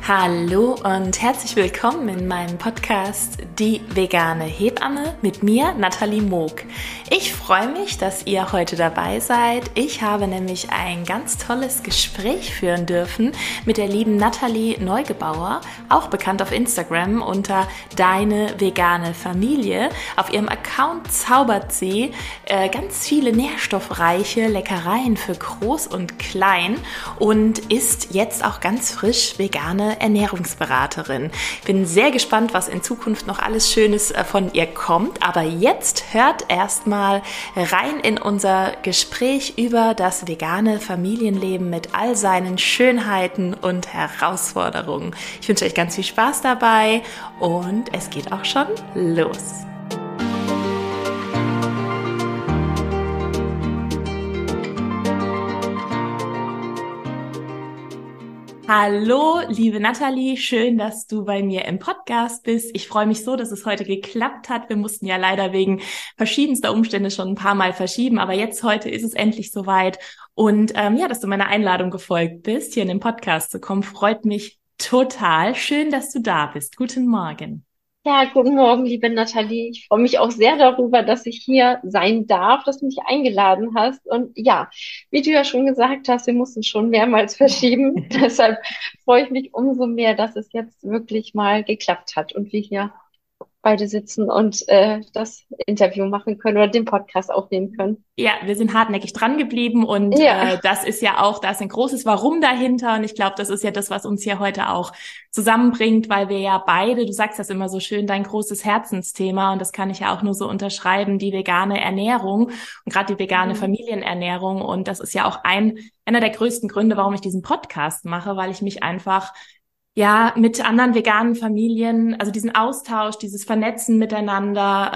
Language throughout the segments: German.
Hallo und herzlich willkommen in meinem Podcast Die vegane Hebamme mit mir, Nathalie Moog. Ich freue mich, dass ihr heute dabei seid. Ich habe nämlich ein ganz tolles Gespräch führen dürfen mit der lieben Nathalie Neugebauer, auch bekannt auf Instagram unter Deine vegane Familie. Auf ihrem Account zaubert sie ganz viele nährstoffreiche Leckereien für Groß und Klein und ist jetzt auch ganz frisch vegane Ernährungsberaterin. Bin sehr gespannt, was in Zukunft noch alles Schönes von ihr kommt. Aber jetzt hört erstmal rein in unser Gespräch über das vegane Familienleben mit all seinen Schönheiten und Herausforderungen. Ich wünsche euch ganz viel Spaß dabei und es geht auch schon los. Hallo, liebe Nathalie, schön, dass du bei mir im Podcast bist. Ich freue mich so, dass es heute geklappt hat. Wir mussten ja leider wegen verschiedenster Umstände schon ein paar Mal verschieben, aber jetzt heute ist es endlich soweit. Und dass du meiner Einladung gefolgt bist, hier in den Podcast zu kommen, freut mich total. Schön, dass du da bist. Guten Morgen. Ja, guten Morgen, liebe Nathalie. Ich freue mich auch sehr darüber, dass ich hier sein darf, dass du mich eingeladen hast. Und ja, wie du ja schon gesagt hast, wir mussten schon mehrmals verschieben. Deshalb freue ich mich umso mehr, dass es jetzt wirklich mal geklappt hat und wir hier beide sitzen und das Interview machen können oder den Podcast aufnehmen können. Ja, wir sind hartnäckig dran geblieben und Ja, das ist ja auch, da ist ein großes Warum dahinter und ich glaube, das ist ja das, was uns hier heute auch zusammenbringt, weil wir ja beide, du sagst das immer so schön, dein großes Herzensthema und das kann ich ja auch nur so unterschreiben, die vegane Ernährung und gerade die vegane mhm. Familienernährung und das ist ja auch einer der größten Gründe, warum ich diesen Podcast mache, weil ich mich einfach mit anderen veganen Familien, also diesen Austausch, dieses Vernetzen miteinander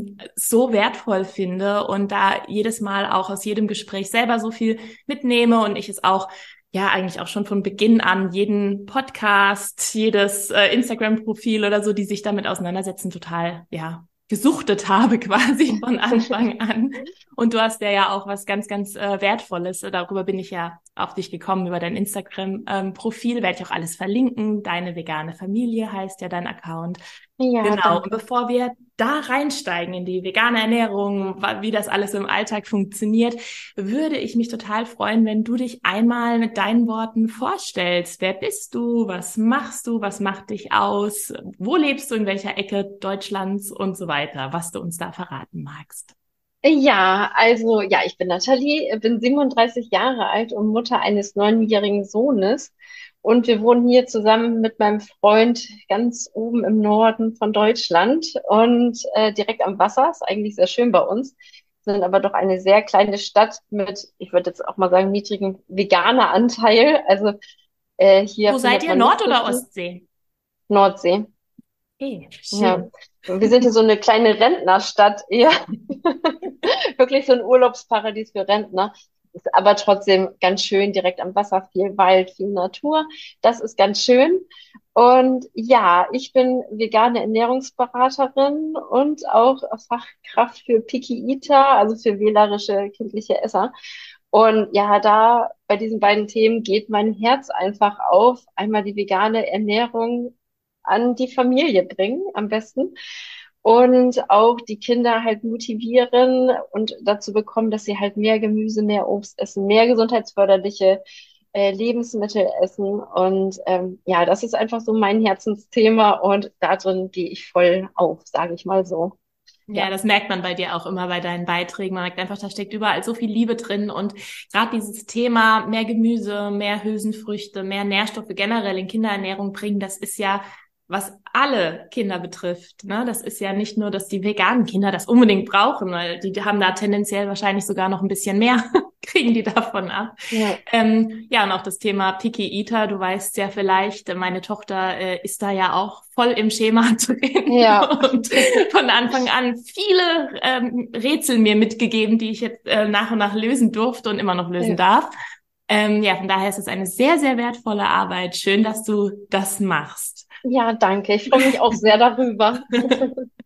so wertvoll finde und da jedes Mal auch aus jedem Gespräch selber so viel mitnehme und ich es auch eigentlich auch schon von Beginn an jeden Podcast, jedes Instagram-Profil oder so, die sich damit auseinandersetzen, total gesuchtet habe quasi von Anfang an. Und du hast ja auch was ganz, ganz Wertvolles. Darüber bin ich ja auf dich gekommen, über dein Instagram-Profil. Werde ich auch alles verlinken. Deine vegane Familie heißt ja dein Account. Ja, Genau. Und danke. bevor wir da reinsteigen in die vegane Ernährung, wie das alles im Alltag funktioniert, würde ich mich total freuen, wenn du dich einmal mit deinen Worten vorstellst. Wer bist du? Was machst du? Was macht dich aus? Wo lebst du? In welcher Ecke Deutschlands und so weiter? Was du uns da verraten magst. Ja, also ja, ich bin Nathalie, bin 37 Jahre alt und Mutter eines 9-jährigen Sohnes. Und wir wohnen hier zusammen mit meinem Freund ganz oben im Norden von Deutschland und direkt am Wasser. Ist eigentlich sehr schön bei uns. Sind aber doch eine sehr kleine Stadt mit, ich würde jetzt auch mal sagen, niedrigem veganer Anteil. Also hier Wo seid findet ihr? man nicht Nord- so oder viel. Ostsee? Nordsee. Okay, Ja, schön. wir sind hier so eine kleine Rentnerstadt eher. Wirklich so ein Urlaubsparadies für Rentner. Ist aber trotzdem ganz schön, direkt am Wasser, viel Wald, viel Natur. Das ist ganz schön. Und ja, ich bin vegane Ernährungsberaterin und auch Fachkraft für Picky Eater, also für wählerische kindliche Esser. Und ja, da bei diesen beiden Themen geht mein Herz einfach auf. Einmal die vegane Ernährung an die Familie bringen, am besten und auch die Kinder halt motivieren und dazu bekommen, dass sie halt mehr Gemüse, mehr Obst essen, mehr gesundheitsförderliche Lebensmittel essen. Und ja, das ist einfach so mein Herzensthema und darin gehe ich voll auf, sage ich mal so. Ja, Ja. das merkt man bei dir auch immer bei deinen Beiträgen. Man merkt einfach, da steckt überall so viel Liebe drin. Und gerade dieses Thema mehr Gemüse, mehr Hülsenfrüchte, mehr Nährstoffe generell in Kinderernährung bringen, das ist ja, was alle Kinder betrifft. Ne? Das ist ja nicht nur, dass die veganen Kinder das unbedingt brauchen, weil die haben da tendenziell wahrscheinlich sogar noch ein bisschen mehr, kriegen die davon ab. Ja. Und auch das Thema Picky Eater, du weißt ja vielleicht, meine Tochter ist da ja auch voll im Schema drin Ja. und von Anfang an viele Rätsel mir mitgegeben, die ich jetzt nach und nach lösen durfte und immer noch lösen Ja. darf. Von daher ist es eine sehr, sehr wertvolle Arbeit. Schön, dass du das machst. Ja, danke. Ich freue mich auch sehr darüber.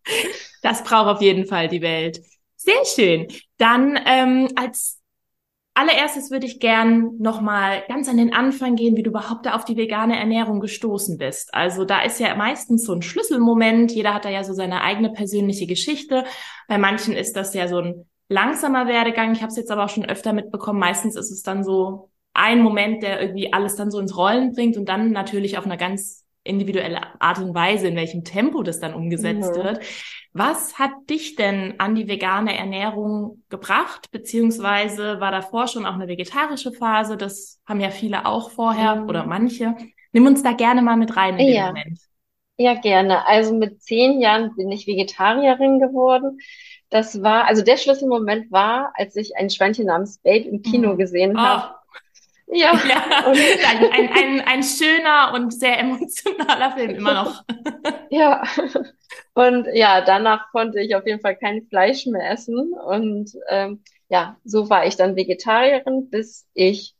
Das braucht auf jeden Fall die Welt. Sehr schön. Dann als allererstes würde ich gern nochmal ganz an den Anfang gehen, wie du überhaupt da auf die vegane Ernährung gestoßen bist. Also da ist ja meistens so ein Schlüsselmoment. Jeder hat da ja so seine eigene persönliche Geschichte. Bei manchen ist das ja so ein langsamer Werdegang. Ich habe es jetzt aber auch schon öfter mitbekommen. Meistens ist es dann so ein Moment, der irgendwie alles dann so ins Rollen bringt und dann natürlich auf einer ganz individuelle Art und Weise, in welchem Tempo das dann umgesetzt wird. Was hat dich denn an die vegane Ernährung gebracht? Beziehungsweise war davor schon auch eine vegetarische Phase? Das haben ja viele auch vorher oder manche. Nimm uns da gerne mal mit rein in den Ja, Moment. ja, gerne. Also mit 10 Jahren bin ich Vegetarierin geworden. Das war, also der Schlüsselmoment war, als ich ein Schweinchen namens Babe im Kino Mhm. gesehen habe. Oh, Ja, ja, und ein schöner und sehr emotionaler Film, immer noch. ja, und ja, danach konnte ich auf jeden Fall kein Fleisch mehr essen. Und ja, so war ich dann Vegetarierin, bis ich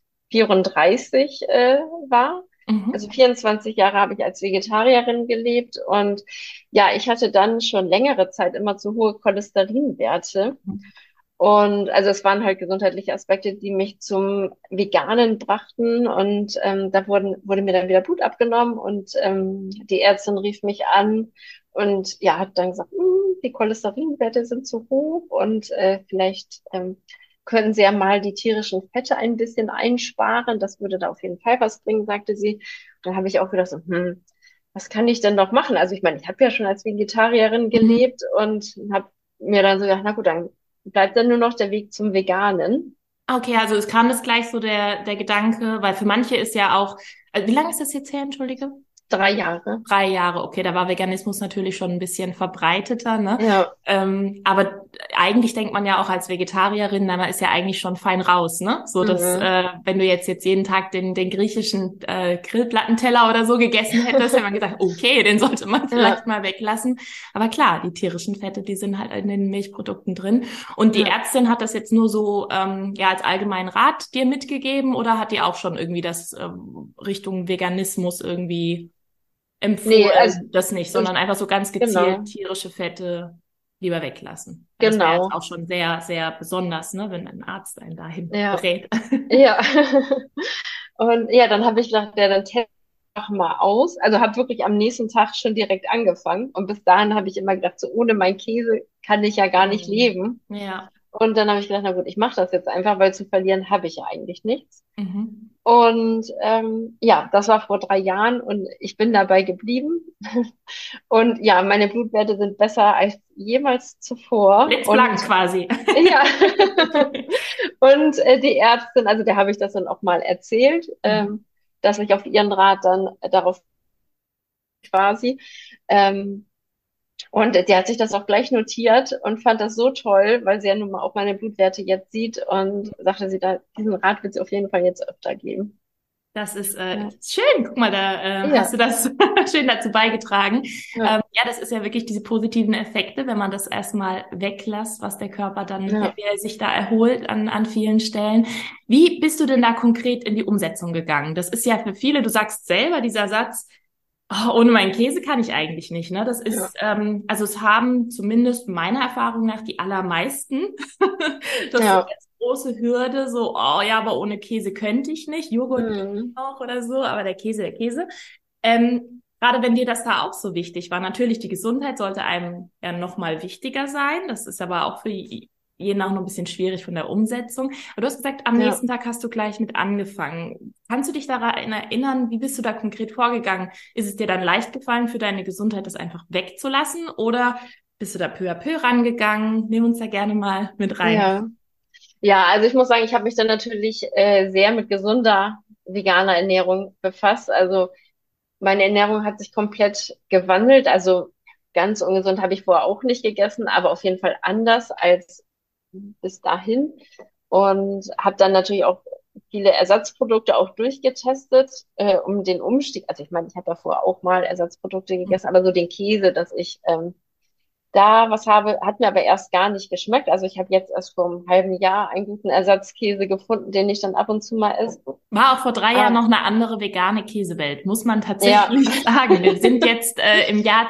34 war. Also Mhm. 24 Jahre habe ich als Vegetarierin gelebt. Und ja, ich hatte dann schon längere Zeit immer zu hohe Cholesterinwerte. Und also es waren halt gesundheitliche Aspekte, die mich zum Veganen brachten. Und da wurde mir dann wieder Blut abgenommen und die Ärztin rief mich an und ja, hat dann gesagt, die Cholesterinwerte sind zu hoch und vielleicht können Sie ja mal die tierischen Fette ein bisschen einsparen. Das würde da auf jeden Fall was bringen, sagte sie. Und dann habe ich auch gedacht, so, was kann ich denn noch machen? Also ich meine, ich habe ja schon als Vegetarierin Mhm. gelebt und habe mir dann so gedacht, na gut, dann bleibt dann nur noch der Weg zum Veganen. Okay, also es kam das gleich so der Gedanke, weil für manche ist ja auch, also wie lange ist das jetzt her, entschuldige? 3 Jahre. 3 Jahre, okay, da war Veganismus natürlich schon ein bisschen verbreiteter, ne? Ja. Aber eigentlich denkt man ja auch als Vegetarierin, na, man ist ja eigentlich schon fein raus, ne? So dass, Mhm. wenn du jetzt jeden Tag den griechischen Grillplattenteller oder so gegessen hättest, hätte man gesagt, okay, den sollte man vielleicht Ja. mal weglassen. Aber klar, die tierischen Fette, die sind halt in den Milchprodukten drin. Und die Ja. Ärztin hat das jetzt nur so ja als allgemeinen Rat dir mitgegeben oder hat die auch schon irgendwie das Richtung Veganismus irgendwie Nee, also empfohlen, das nicht, sondern einfach so ganz gezielt genau, tierische Fette lieber weglassen. Weil das wäre jetzt genau. auch schon sehr, sehr besonders, ne, wenn ein Arzt einen dahin Ja. berät. Ja. Und ja, dann habe ich gedacht, ja, dann teste ich doch mal aus. Also habe wirklich am nächsten Tag schon direkt angefangen. Und bis dahin habe ich immer gedacht, so ohne meinen Käse kann ich ja gar nicht Mhm. leben. Ja. Und dann habe ich gedacht, na gut, ich mache das jetzt einfach, weil zu verlieren habe ich ja eigentlich nichts. Mhm. Und ja, das war vor 3 Jahren und ich bin dabei geblieben. Und ja, meine Blutwerte sind besser als jemals zuvor. Und Blitzblank quasi. ja, und die Ärztin, also der habe ich das dann auch mal erzählt, Mhm. dass ich auf ihren Rat dann darauf quasi. Ähm, und der hat sich das auch gleich notiert und fand das so toll, weil sie ja nun mal auch meine Blutwerte jetzt sieht und sagte sie, da, diesen Rat wird sie auf jeden Fall jetzt öfter geben. Das ist Ja, schön. Guck mal, da hast ja, du das schön dazu beigetragen. ja, Ja, das ist ja wirklich diese positiven Effekte, wenn man das erstmal weglässt, was der Körper dann, ja. wie er sich da erholt an vielen Stellen. Wie bist du denn da konkret in die Umsetzung gegangen? Das ist ja für viele, du sagst selber, dieser Satz, oh, ohne meinen Käse kann ich eigentlich nicht, ne? Das Ja, ist, also es haben zumindest meiner Erfahrung nach die allermeisten. Das so ja, als große Hürde, so, oh ja, aber ohne Käse könnte ich nicht. Joghurt geht mhm. auch oder so, aber der Käse. Gerade wenn dir das da auch so wichtig war, natürlich die Gesundheit sollte einem ja nochmal wichtiger sein. Das ist aber auch für jeden auch noch ein bisschen schwierig von der Umsetzung. Aber du hast gesagt, am Ja. nächsten Tag hast du gleich mit angefangen. Kannst du dich daran erinnern, wie bist du da konkret vorgegangen? Ist es dir dann leicht gefallen, für deine Gesundheit das einfach wegzulassen oder bist du da peu à peu rangegangen? Nimm uns da gerne mal mit rein. Ja. Ja, also ich muss sagen, ich habe mich dann natürlich sehr mit gesunder veganer Ernährung befasst. Also meine Ernährung hat sich komplett gewandelt. Also ganz ungesund habe ich vorher auch nicht gegessen, aber auf jeden Fall anders als bis dahin. Und habe dann natürlich auch viele Ersatzprodukte auch durchgetestet, um den Umstieg. Also ich meine, ich habe davor auch mal Ersatzprodukte gegessen, aber so den Käse, dass ich da was habe, hat mir aber erst gar nicht geschmeckt. Also ich habe jetzt erst vor einem halben Jahr einen guten Ersatzkäse gefunden, den ich dann ab und zu mal esse. War auch vor 3 Jahren Ah, noch eine andere vegane Käsewelt, muss man ja, tatsächlich sagen. Wir sind jetzt im Jahr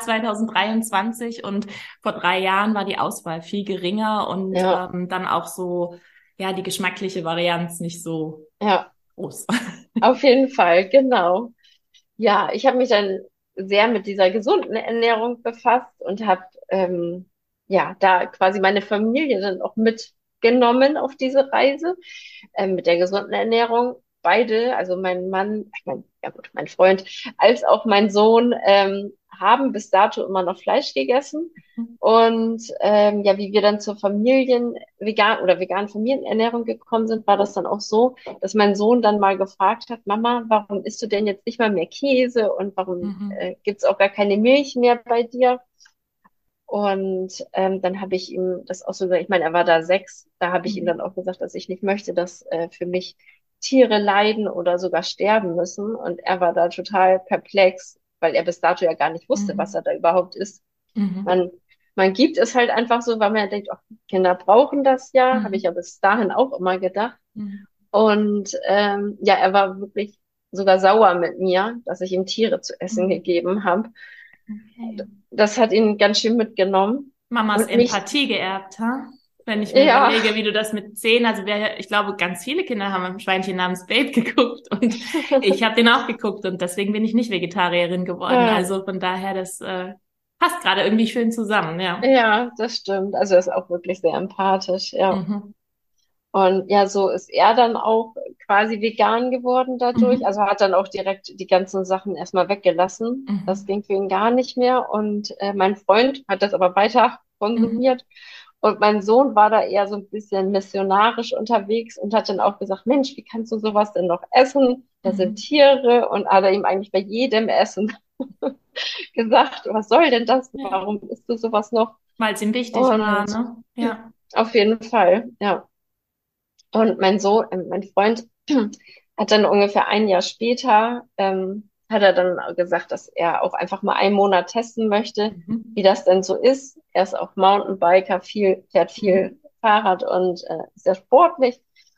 2023 und vor 3 Jahren war die Auswahl viel geringer und ja, dann auch so, ja, die geschmackliche Varianz nicht so Ja, groß. auf jeden Fall, genau. Ja, ich habe mich dann sehr mit dieser gesunden Ernährung befasst und habe ja da quasi meine Familie dann auch mitgenommen auf diese Reise mit der gesunden Ernährung. Beide, also mein Mann, ja gut, mein Freund, als auch mein Sohn haben bis dato immer noch Fleisch gegessen. Und ja, wie wir dann zur veganen Familienernährung gekommen sind, war das dann auch so, dass mein Sohn dann mal gefragt hat, Mama, warum isst du denn jetzt nicht mal mehr Käse und warum Mhm. gibt's auch gar keine Milch mehr bei dir? Und dann habe ich ihm das auch so gesagt, ich meine, er war da 6, da habe ich ihm Mhm. dann auch gesagt, dass ich nicht möchte, dass für mich Tiere leiden oder sogar sterben müssen. Und er war da total perplex, weil er bis dato ja gar nicht wusste, was Mhm. er da überhaupt isst. Mhm. Man, man gibt es halt einfach so, weil man ja denkt, ach, Kinder brauchen das ja, habe ich Mhm. ja bis dahin auch immer gedacht. Mhm. Und ja, er war wirklich sogar sauer mit mir, dass ich ihm Tiere zu essen Mhm. gegeben habe. Okay. Das hat ihn ganz schön mitgenommen. Mamas Und mich, Empathie geerbt, ha? Wenn ich mir ja, überlege, wie du das mit 10, also ich glaube, ganz viele Kinder haben ein Schweinchen namens Babe geguckt und ich habe den auch geguckt und deswegen bin ich nicht Vegetarierin geworden. ja, Also von daher, das passt gerade irgendwie schön zusammen, ja. ja, das stimmt. Also er ist auch wirklich sehr empathisch, ja. Mhm. Und ja, so ist er dann auch quasi vegan geworden dadurch. Mhm. Also hat dann auch direkt die ganzen Sachen erstmal weggelassen. Das Mhm. ging für ihn gar nicht mehr. Und mein Freund hat das aber weiter Mhm. konsumiert. Und mein Sohn war da eher so ein bisschen missionarisch unterwegs und hat dann auch gesagt, Mensch, wie kannst du sowas denn noch essen? Da sind Mhm. Tiere. Und hat er ihm eigentlich bei jedem Essen gesagt, was soll denn das? Ja. Warum isst du sowas noch? Weil es ihm wichtig war, Und ne? Ja. auf jeden Fall, ja. Und mein Freund hat dann ungefähr ein Jahr später, hat er dann gesagt, dass er auch einfach mal einen Monat testen möchte, Mhm. wie das denn so ist. Er ist auch Mountainbiker, fährt Mhm. viel Fahrrad und ist sehr sportlich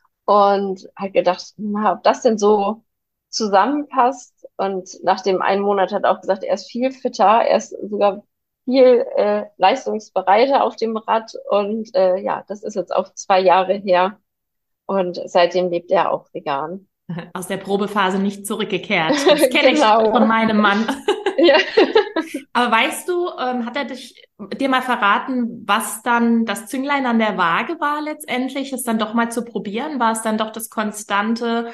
und hat gedacht, na, ob das denn so zusammenpasst. Und nach dem einen Monat hat er auch gesagt, er ist viel fitter, er ist sogar viel leistungsbereiter auf dem Rad und ja, das ist jetzt auch 2 Jahre her. Und seitdem lebt er auch vegan. Aus der Probephase nicht zurückgekehrt. Das kenne ich von Genau. meinem Mann. Ja. Aber weißt du, hat er dir mal verraten, was dann das Zünglein an der Waage war letztendlich, es dann doch mal zu probieren? War es dann doch das Konstante,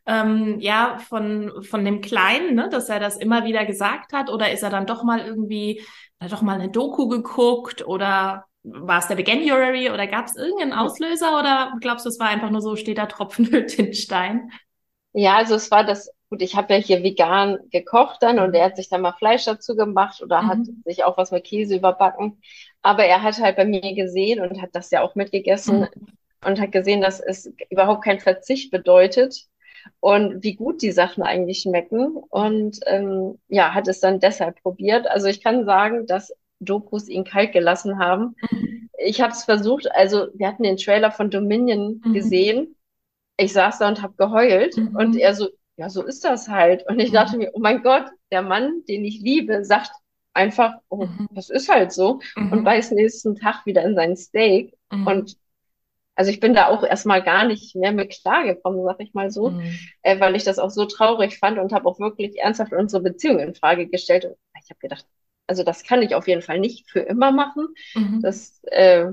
ja, von dem Kleinen, ne, dass er das immer wieder gesagt hat? Oder ist er dann doch mal irgendwie, hat er doch mal eine Doku geguckt? Oder war es der Veganuary? Oder gab es irgendeinen Auslöser? Oder glaubst du, es war einfach nur so, steht da Tropfen hüllt den Stein? Ja, also es war das, gut, ich habe ja hier vegan gekocht dann und er Mhm. hat sich dann mal Fleisch dazu gemacht oder hat Mhm. sich auch was mit Käse überbacken. Aber er hat halt bei mir gesehen und hat das ja auch mitgegessen Mhm. und hat gesehen, dass es überhaupt kein Verzicht bedeutet und wie gut die Sachen eigentlich schmecken. Und ja, hat es dann deshalb probiert. Also ich kann sagen, dass Dokus ihn kalt gelassen haben. Mhm. Ich habe es versucht, also wir hatten den Trailer von Dominion Mhm. gesehen. Ich saß da und habe geheult und er Mhm. so, ja, so ist das halt. Und ich dachte Mhm. mir, oh mein Gott, der Mann, den ich liebe, sagt einfach, oh, Mhm. das ist halt so und Mhm. beißt nächsten Tag wieder in sein Steak. Mhm. Und also ich bin da auch erstmal gar nicht mehr mit klargekommen, sag ich mal so, Mhm. weil ich das auch so traurig fand und habe auch wirklich ernsthaft unsere Beziehung in Frage gestellt. Und ich habe gedacht, also das kann ich auf jeden Fall nicht für immer machen, Mhm. dass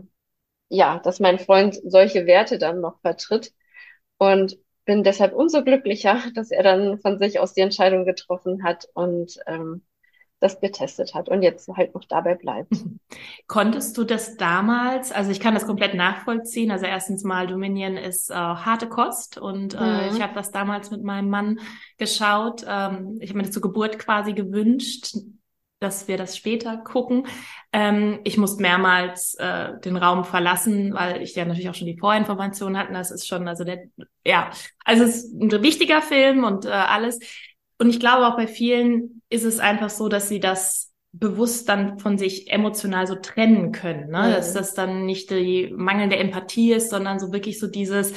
ja, dass mein Freund solche Werte dann noch vertritt und bin deshalb umso glücklicher, dass er dann von sich aus die Entscheidung getroffen hat und das getestet hat und jetzt halt noch dabei bleibt. Mhm. Konntest du das damals, also ich kann das komplett nachvollziehen, also erstens mal Dominion ist harte Kost und ich Mhm. habe das damals mit meinem Mann geschaut. Ich habe mir das zur Geburt quasi gewünscht, dass wir das später gucken. Ich musste mehrmals den Raum verlassen, weil ich ja natürlich auch schon die Vorinformationen hatte. Das ist schon, also ja, also es ist ein wichtiger Film und alles. Und ich glaube auch bei vielen ist es einfach so, dass sie das bewusst dann von sich emotional so trennen können, ne? Dass Mhm. das dann nicht die mangelnde Empathie ist, sondern so wirklich so dieses,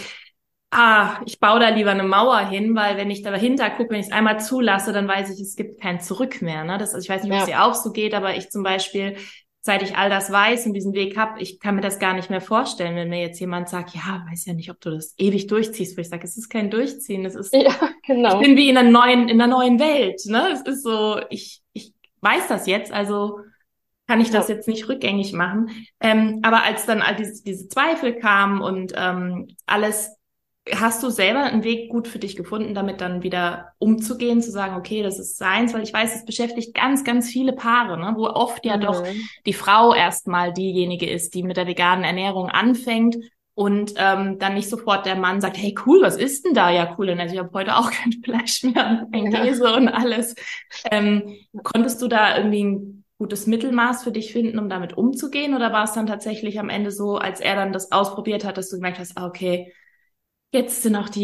ich baue da lieber eine Mauer hin, weil wenn ich da dahinter gucke, wenn ich es einmal zulasse, dann weiß ich, es gibt kein Zurück mehr, ne? Das, also ich weiß nicht, ob es Ja. dir auch so geht, aber ich zum Beispiel seit ich all das weiß und diesen Weg habe, ich kann mir das gar nicht mehr vorstellen, wenn mir jetzt jemand sagt, ja, weiß ja nicht, ob du das ewig durchziehst, wo ich sage, es ist kein Durchziehen, es ist, Ja, ich genau. bin wie in einer neuen Welt, ne? Es ist so, ich weiß das jetzt, also kann ich das Ja. jetzt nicht rückgängig machen. Aber als dann all diese Zweifel kamen und alles, hast du selber einen Weg gut für dich gefunden, damit dann wieder umzugehen, zu sagen, okay, das ist seins, weil ich weiß, es beschäftigt ganz, ganz viele Paare, ne, wo oft ja doch Mhm. die Frau erstmal diejenige ist, die mit der veganen Ernährung anfängt und dann nicht sofort der Mann sagt, hey cool, was ist denn da? Ja cool, also ich habe heute auch kein Fleisch mehr und kein Ja. Käse und alles. Konntest du da irgendwie ein gutes Mittelmaß für dich finden, um damit umzugehen? Oder war es dann tatsächlich am Ende so, als er dann das ausprobiert hat, dass du gemerkt hast, ah, okay, jetzt sind auch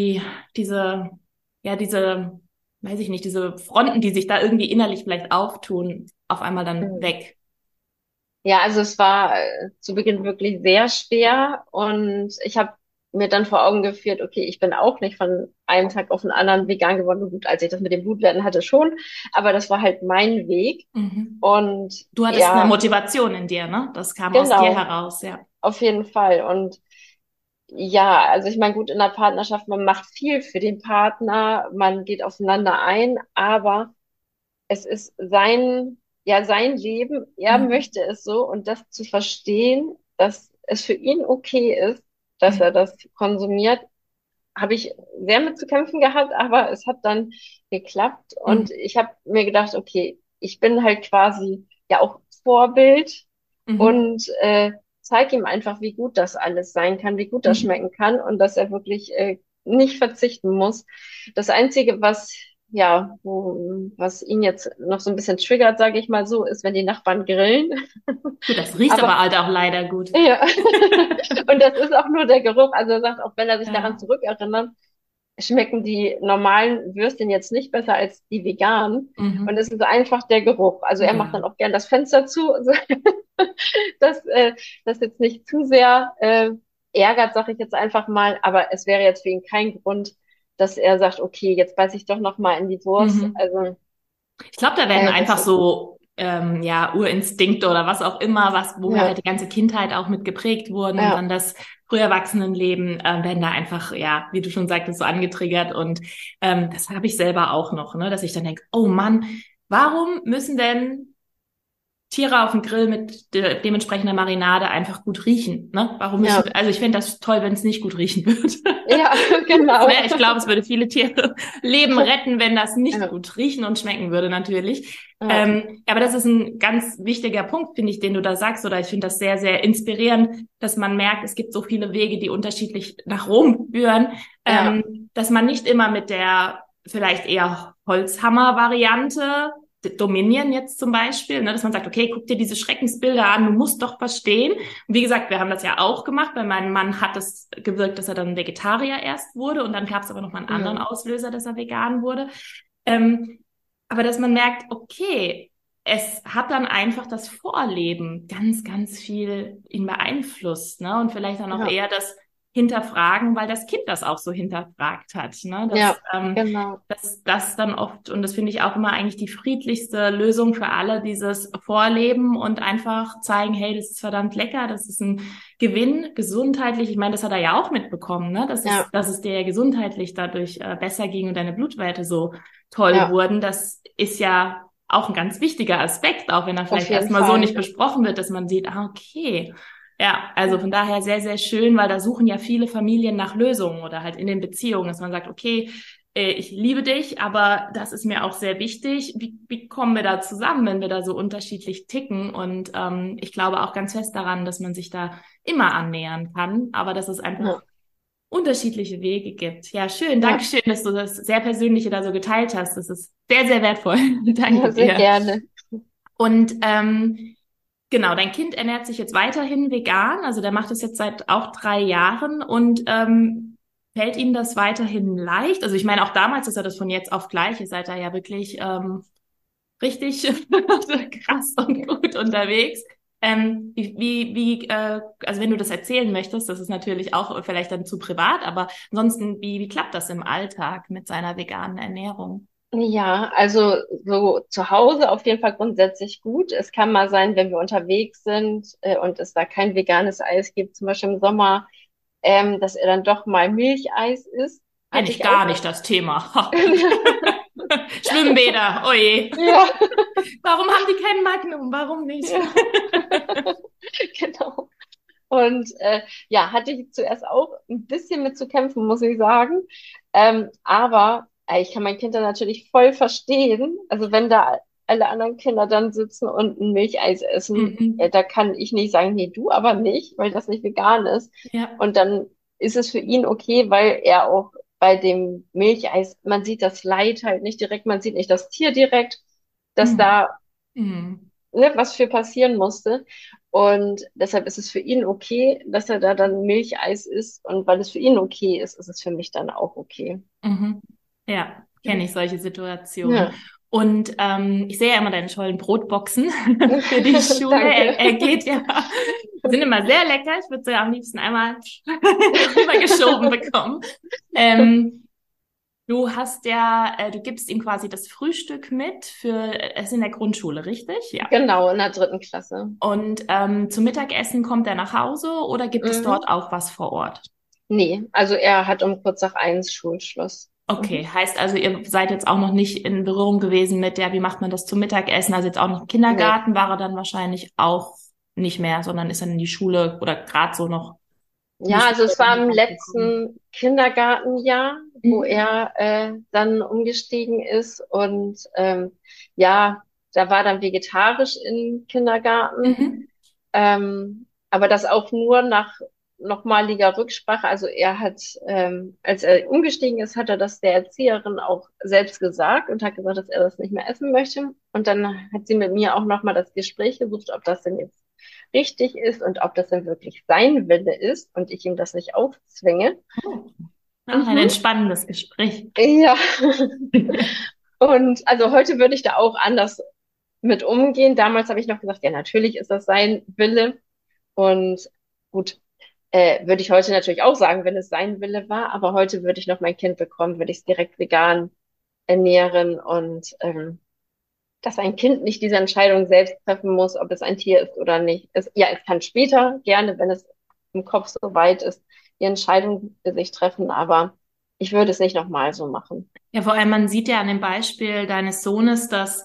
diese, weiß ich nicht, diese Fronten, die sich da irgendwie innerlich vielleicht auftun, auf einmal dann Mhm. weg? Ja, also es war zu Beginn wirklich sehr schwer und ich habe mir dann vor Augen geführt, okay, ich bin auch nicht von einem Tag auf den anderen vegan geworden. Gut, als ich das mit dem Blutwerden hatte schon, aber das war halt mein Weg. Mhm. Und Du hattest eine ja, Motivation in dir, ne? Das kam aus dir genau, heraus, ja. auf jeden Fall. Und ja, also ich meine, gut, in der Partnerschaft, man macht viel für den Partner, man geht aufeinander ein, aber es ist sein Leben, er Mhm. möchte es so und das zu verstehen, dass es für ihn okay ist, dass er Mhm. das konsumiert, habe ich sehr mit zu kämpfen gehabt, aber es hat dann geklappt und Mhm. ich habe mir gedacht, okay, ich bin halt quasi ja auch Vorbild Mhm. und zeige ihm einfach, wie gut das alles sein kann, wie gut das Mhm. schmecken kann und dass er wirklich nicht verzichten muss. Das Einzige, was ihn jetzt noch so ein bisschen triggert, sage ich mal so, ist, wenn die Nachbarn grillen. Gut, das riecht Aber aber halt auch leider gut. ja, und das ist auch nur der Geruch. Also er sagt, auch wenn er sich daran Ja. zurückerinnert, schmecken die normalen Würstchen jetzt nicht besser als die veganen. Und Mhm. es ist einfach der Geruch. Also er macht Ja. dann auch gern das Fenster zu, also, dass das jetzt nicht zu sehr ärgert, sage ich jetzt einfach mal. Aber es wäre jetzt für ihn kein Grund, dass er sagt, okay, jetzt beiß ich doch noch mal in die Wurst. Mhm. Also Ich glaube, da werden das einfach ist so ja Urinstinkte oder was auch immer, wo wir halt ja, die ganze Kindheit auch mit geprägt wurden und ja, dann das frühe Erwachsenenleben werden da einfach, ja, wie du schon sagtest, so angetriggert. Und das habe ich selber auch noch, ne, dass ich dann denke, oh Mann, warum müssen denn Tiere auf dem Grill mit dementsprechender Marinade einfach gut riechen, ne? Warum müssen ja, wir, also ich fände das toll, wenn es nicht gut riechen würde. ja, genau. Ich glaube, es würde viele Tiere Leben retten, wenn das nicht Ja, gut riechen und schmecken würde, natürlich. ja, Aber das ist ein ganz wichtiger Punkt, finde ich, den du da sagst, oder ich finde das sehr, sehr inspirierend, dass man merkt, es gibt so viele Wege, die unterschiedlich nach Rom führen, ja, dass man nicht immer mit der vielleicht eher Holzhammer-Variante Dominion jetzt zum Beispiel, ne, dass man sagt, okay, guck dir diese Schreckensbilder an, du musst doch verstehen. Und wie gesagt, wir haben das ja auch gemacht, weil mein Mann hat es gewirkt, dass er dann Vegetarier erst wurde und dann gab es aber noch mal einen anderen mhm. Auslöser, dass er vegan wurde. Ähm, aber dass man merkt, okay, es hat dann einfach das Vorleben ganz, ganz viel ihn beeinflusst, ne? Und vielleicht dann auch Ja, eher das Hinterfragen, weil das Kind das auch so hinterfragt hat, ne? ja, genau. Dass das dann oft, und das finde ich auch immer eigentlich die friedlichste Lösung für alle, dieses Vorleben und einfach zeigen, hey, das ist verdammt lecker, das ist ein Gewinn, gesundheitlich. Ich meine, das hat er ja auch mitbekommen, ne? Ja, Dass es dir ja gesundheitlich dadurch besser ging und deine Blutwerte so toll ja, wurden. Das ist ja auch ein ganz wichtiger Aspekt, auch wenn er auf vielleicht jeden erstmal so Fall. nicht besprochen wird, dass man sieht, ah, okay. Ja, also von daher sehr, sehr schön, weil da suchen ja viele Familien nach Lösungen oder halt in den Beziehungen, dass man sagt, okay, ich liebe dich, aber das ist mir auch sehr wichtig. Wie kommen wir da zusammen, wenn wir da so unterschiedlich ticken? Und ich glaube auch ganz fest daran, dass man sich da immer annähern kann, aber dass es Ja, einfach unterschiedliche Wege gibt. Ja, schön. ja, Dankeschön, dass du das sehr Persönliche da so geteilt hast. Das ist sehr, sehr wertvoll. ja, Danke sehr dir. gerne. Und genau, dein Kind ernährt sich jetzt weiterhin vegan. Also der macht das jetzt seit auch 3 Jahren und fällt ihm das weiterhin leicht? Also ich meine, auch damals ist er das von jetzt auf gleich. Ihr seid da ja wirklich richtig krass und gut unterwegs. Also wenn du das erzählen möchtest, das ist natürlich auch vielleicht dann zu privat, aber ansonsten, wie klappt das im Alltag mit seiner veganen Ernährung? Ja, also so zu Hause auf jeden Fall grundsätzlich gut. Es kann mal sein, wenn wir unterwegs sind und es da kein veganes Eis gibt, zum Beispiel im Sommer, dass er dann doch mal Milcheis isst. Kenne Hatte ich ich auch. gar nicht das Thema. Ha. Schwimmbäder, oje. Ja, Warum haben die kein Magnum? Warum nicht? ja, genau. Und ja, hatte ich zuerst auch ein bisschen mit zu kämpfen, muss ich sagen. Aber ich kann mein Kind dann natürlich voll verstehen. Also wenn da alle anderen Kinder dann sitzen und ein Milcheis essen, Mhm. da kann ich nicht sagen, nee, du aber nicht, weil das nicht vegan ist. Ja. Und dann ist es für ihn okay, weil er auch bei dem Milcheis, man sieht das Leid halt nicht direkt, man sieht nicht das Tier direkt, dass Mhm. da Mhm. ne, was für passieren musste. Und deshalb ist es für ihn okay, dass er da dann Milcheis isst. Und weil es für ihn okay ist, ist es für mich dann auch okay. Mhm. Ja, kenne ich solche Situationen. Ja, Und ich sehe ja immer deine tollen Brotboxen für die Schule. danke. Er geht ja, sind immer sehr lecker. Ich würde sie am liebsten einmal rübergeschoben bekommen. Ähm, Du hast ja, du gibst ihm quasi das Frühstück mit für, es ist in der Grundschule, richtig? Ja. Genau, in der dritten Klasse. Und zum Mittagessen kommt er nach Hause oder gibt es dort Mhm. auch was vor Ort? Nee, also er hat um kurz nach eins Schulschluss. Okay, Mhm. heißt also, ihr seid jetzt auch noch nicht in Berührung gewesen mit der, wie macht man das zum Mittagessen? Also jetzt auch noch im Nee. Kindergarten war er dann wahrscheinlich auch nicht mehr, sondern ist dann in die Schule oder gerade so noch in die Ja, Schule also es war im gekommen. letzten Kindergartenjahr, wo Mhm. er dann umgestiegen ist. Und ja, da war dann vegetarisch im Kindergarten. Mhm. Aber das auch nur nach nochmaliger Rücksprache. Also er hat, als er umgestiegen ist, hat er das der Erzieherin auch selbst gesagt und hat gesagt, dass er das nicht mehr essen möchte. Und dann hat sie mit mir auch nochmal das Gespräch gesucht, ob das denn jetzt richtig ist und ob das denn wirklich sein Wille ist und ich ihm das nicht aufzwinge. Oh, ja, ein Mhm. entspannendes Gespräch. Ja. Und also heute würde ich da auch anders mit umgehen. Damals habe ich noch gesagt, ja, natürlich ist das sein Wille. Und gut, würde ich heute natürlich auch sagen, wenn es sein Wille war, aber heute würde ich noch mein Kind bekommen, würde ich es direkt vegan ernähren und dass ein Kind nicht diese Entscheidung selbst treffen muss, ob es ein Tier ist oder nicht. Ja, es kann später gerne, wenn es im Kopf so weit ist, die Entscheidung für sich treffen, aber ich würde es nicht nochmal so machen. Ja, vor allem, man sieht ja an dem Beispiel deines Sohnes, dass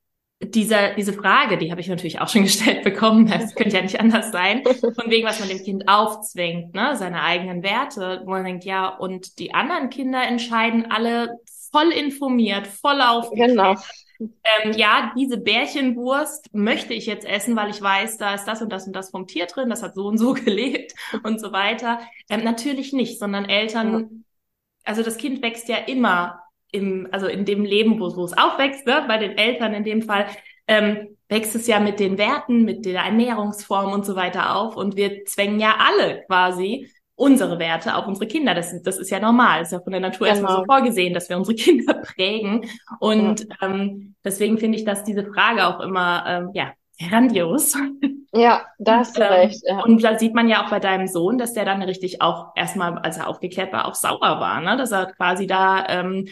diese Frage, die habe ich natürlich auch schon gestellt bekommen, das könnte ja nicht anders sein, von wegen, was man dem Kind aufzwingt, ne, seine eigenen Werte, wo man denkt, ja, und die anderen Kinder entscheiden alle voll informiert, voll aufgeklärt. Genau, Ja, diese Bärchenwurst möchte ich jetzt essen, weil ich weiß, da ist das und das vom Tier drin, das hat so und so gelebt und so weiter. Natürlich nicht, sondern ja, Eltern, also das Kind wächst ja immer also in dem Leben, wo es aufwächst, ne, bei den Eltern in dem Fall, wächst es ja mit den Werten, mit der Ernährungsform und so weiter auf. Und wir zwängen ja alle quasi unsere Werte auf unsere Kinder. Das ist ja normal. Das ist ja von der Natur erstmal so genau, vorgesehen, dass wir unsere Kinder prägen. ja, Und deswegen finde ich, dass diese Frage auch immer, ja, grandios. ja, da hast du recht, ja, Und da sieht man ja auch bei deinem Sohn, dass der dann richtig auch erstmal, als er aufgeklärt war, auch sauer war, ne? Dass er quasi da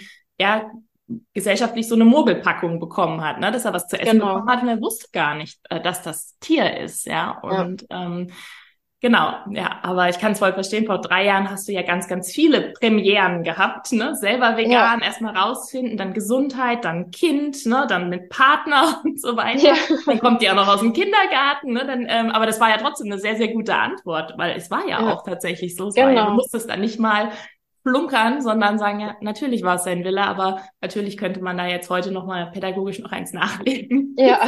ja gesellschaftlich so eine Mogelpackung bekommen hat, ne? Dass er was zu essen bekommen genau, hat und er wusste gar nicht, dass das Tier ist, ja. ja, Und genau, ja, aber ich kann es voll verstehen. Vor 3 Jahren hast du ja ganz, ganz viele Premieren gehabt, ne? Selber ja, vegan, erstmal rausfinden, dann Gesundheit, dann Kind, ne? Dann mit Partner und so ja, weiter. Dann kommt die auch noch aus dem Kindergarten, ne? Dann, aber das war ja trotzdem eine sehr, sehr gute Antwort, weil es war ja ja, auch tatsächlich so. Es war ja, du genau, musstest dann nicht mal flunkern, sondern sagen, ja, natürlich war es sein Wille, aber natürlich könnte man da jetzt heute noch mal pädagogisch noch eins nachlegen. ja.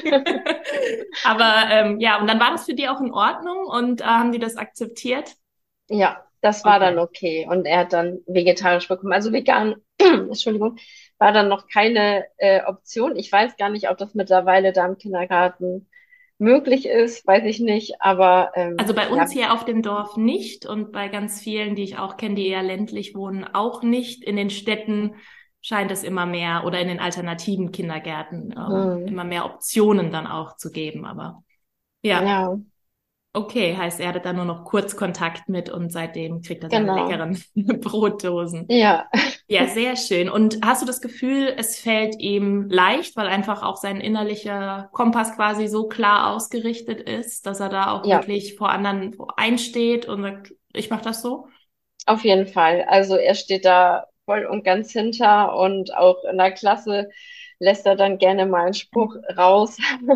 Aber ja, und dann war das für die auch in Ordnung und haben die das akzeptiert? Ja, das war dann Okay. okay. Und er hat dann vegetarisch bekommen. Also vegan, Entschuldigung, war dann noch keine Option. Ich weiß gar nicht, ob das mittlerweile da im Kindergarten möglich ist, weiß ich nicht. Aber Also bei ja, uns hier auf dem Dorf nicht und bei ganz vielen, die ich auch kenne, die eher ländlich wohnen, auch nicht. In den Städten scheint es immer mehr oder in den alternativen Kindergärten hm, immer mehr Optionen dann auch zu geben. Aber ja, ja. Okay, heißt, er hatte da nur noch kurz Kontakt mit und seitdem kriegt er seine Genau. leckeren Brotdosen. Ja. Ja, sehr schön. Und hast du das Gefühl, es fällt ihm leicht, weil einfach auch sein innerlicher Kompass quasi so klar ausgerichtet ist, dass er da auch Ja, wirklich vor anderen einsteht und sagt, ich mach das so? auf jeden Fall. Also er steht da voll und ganz hinter und auch in der Klasse lässt er dann gerne mal einen Spruch raus,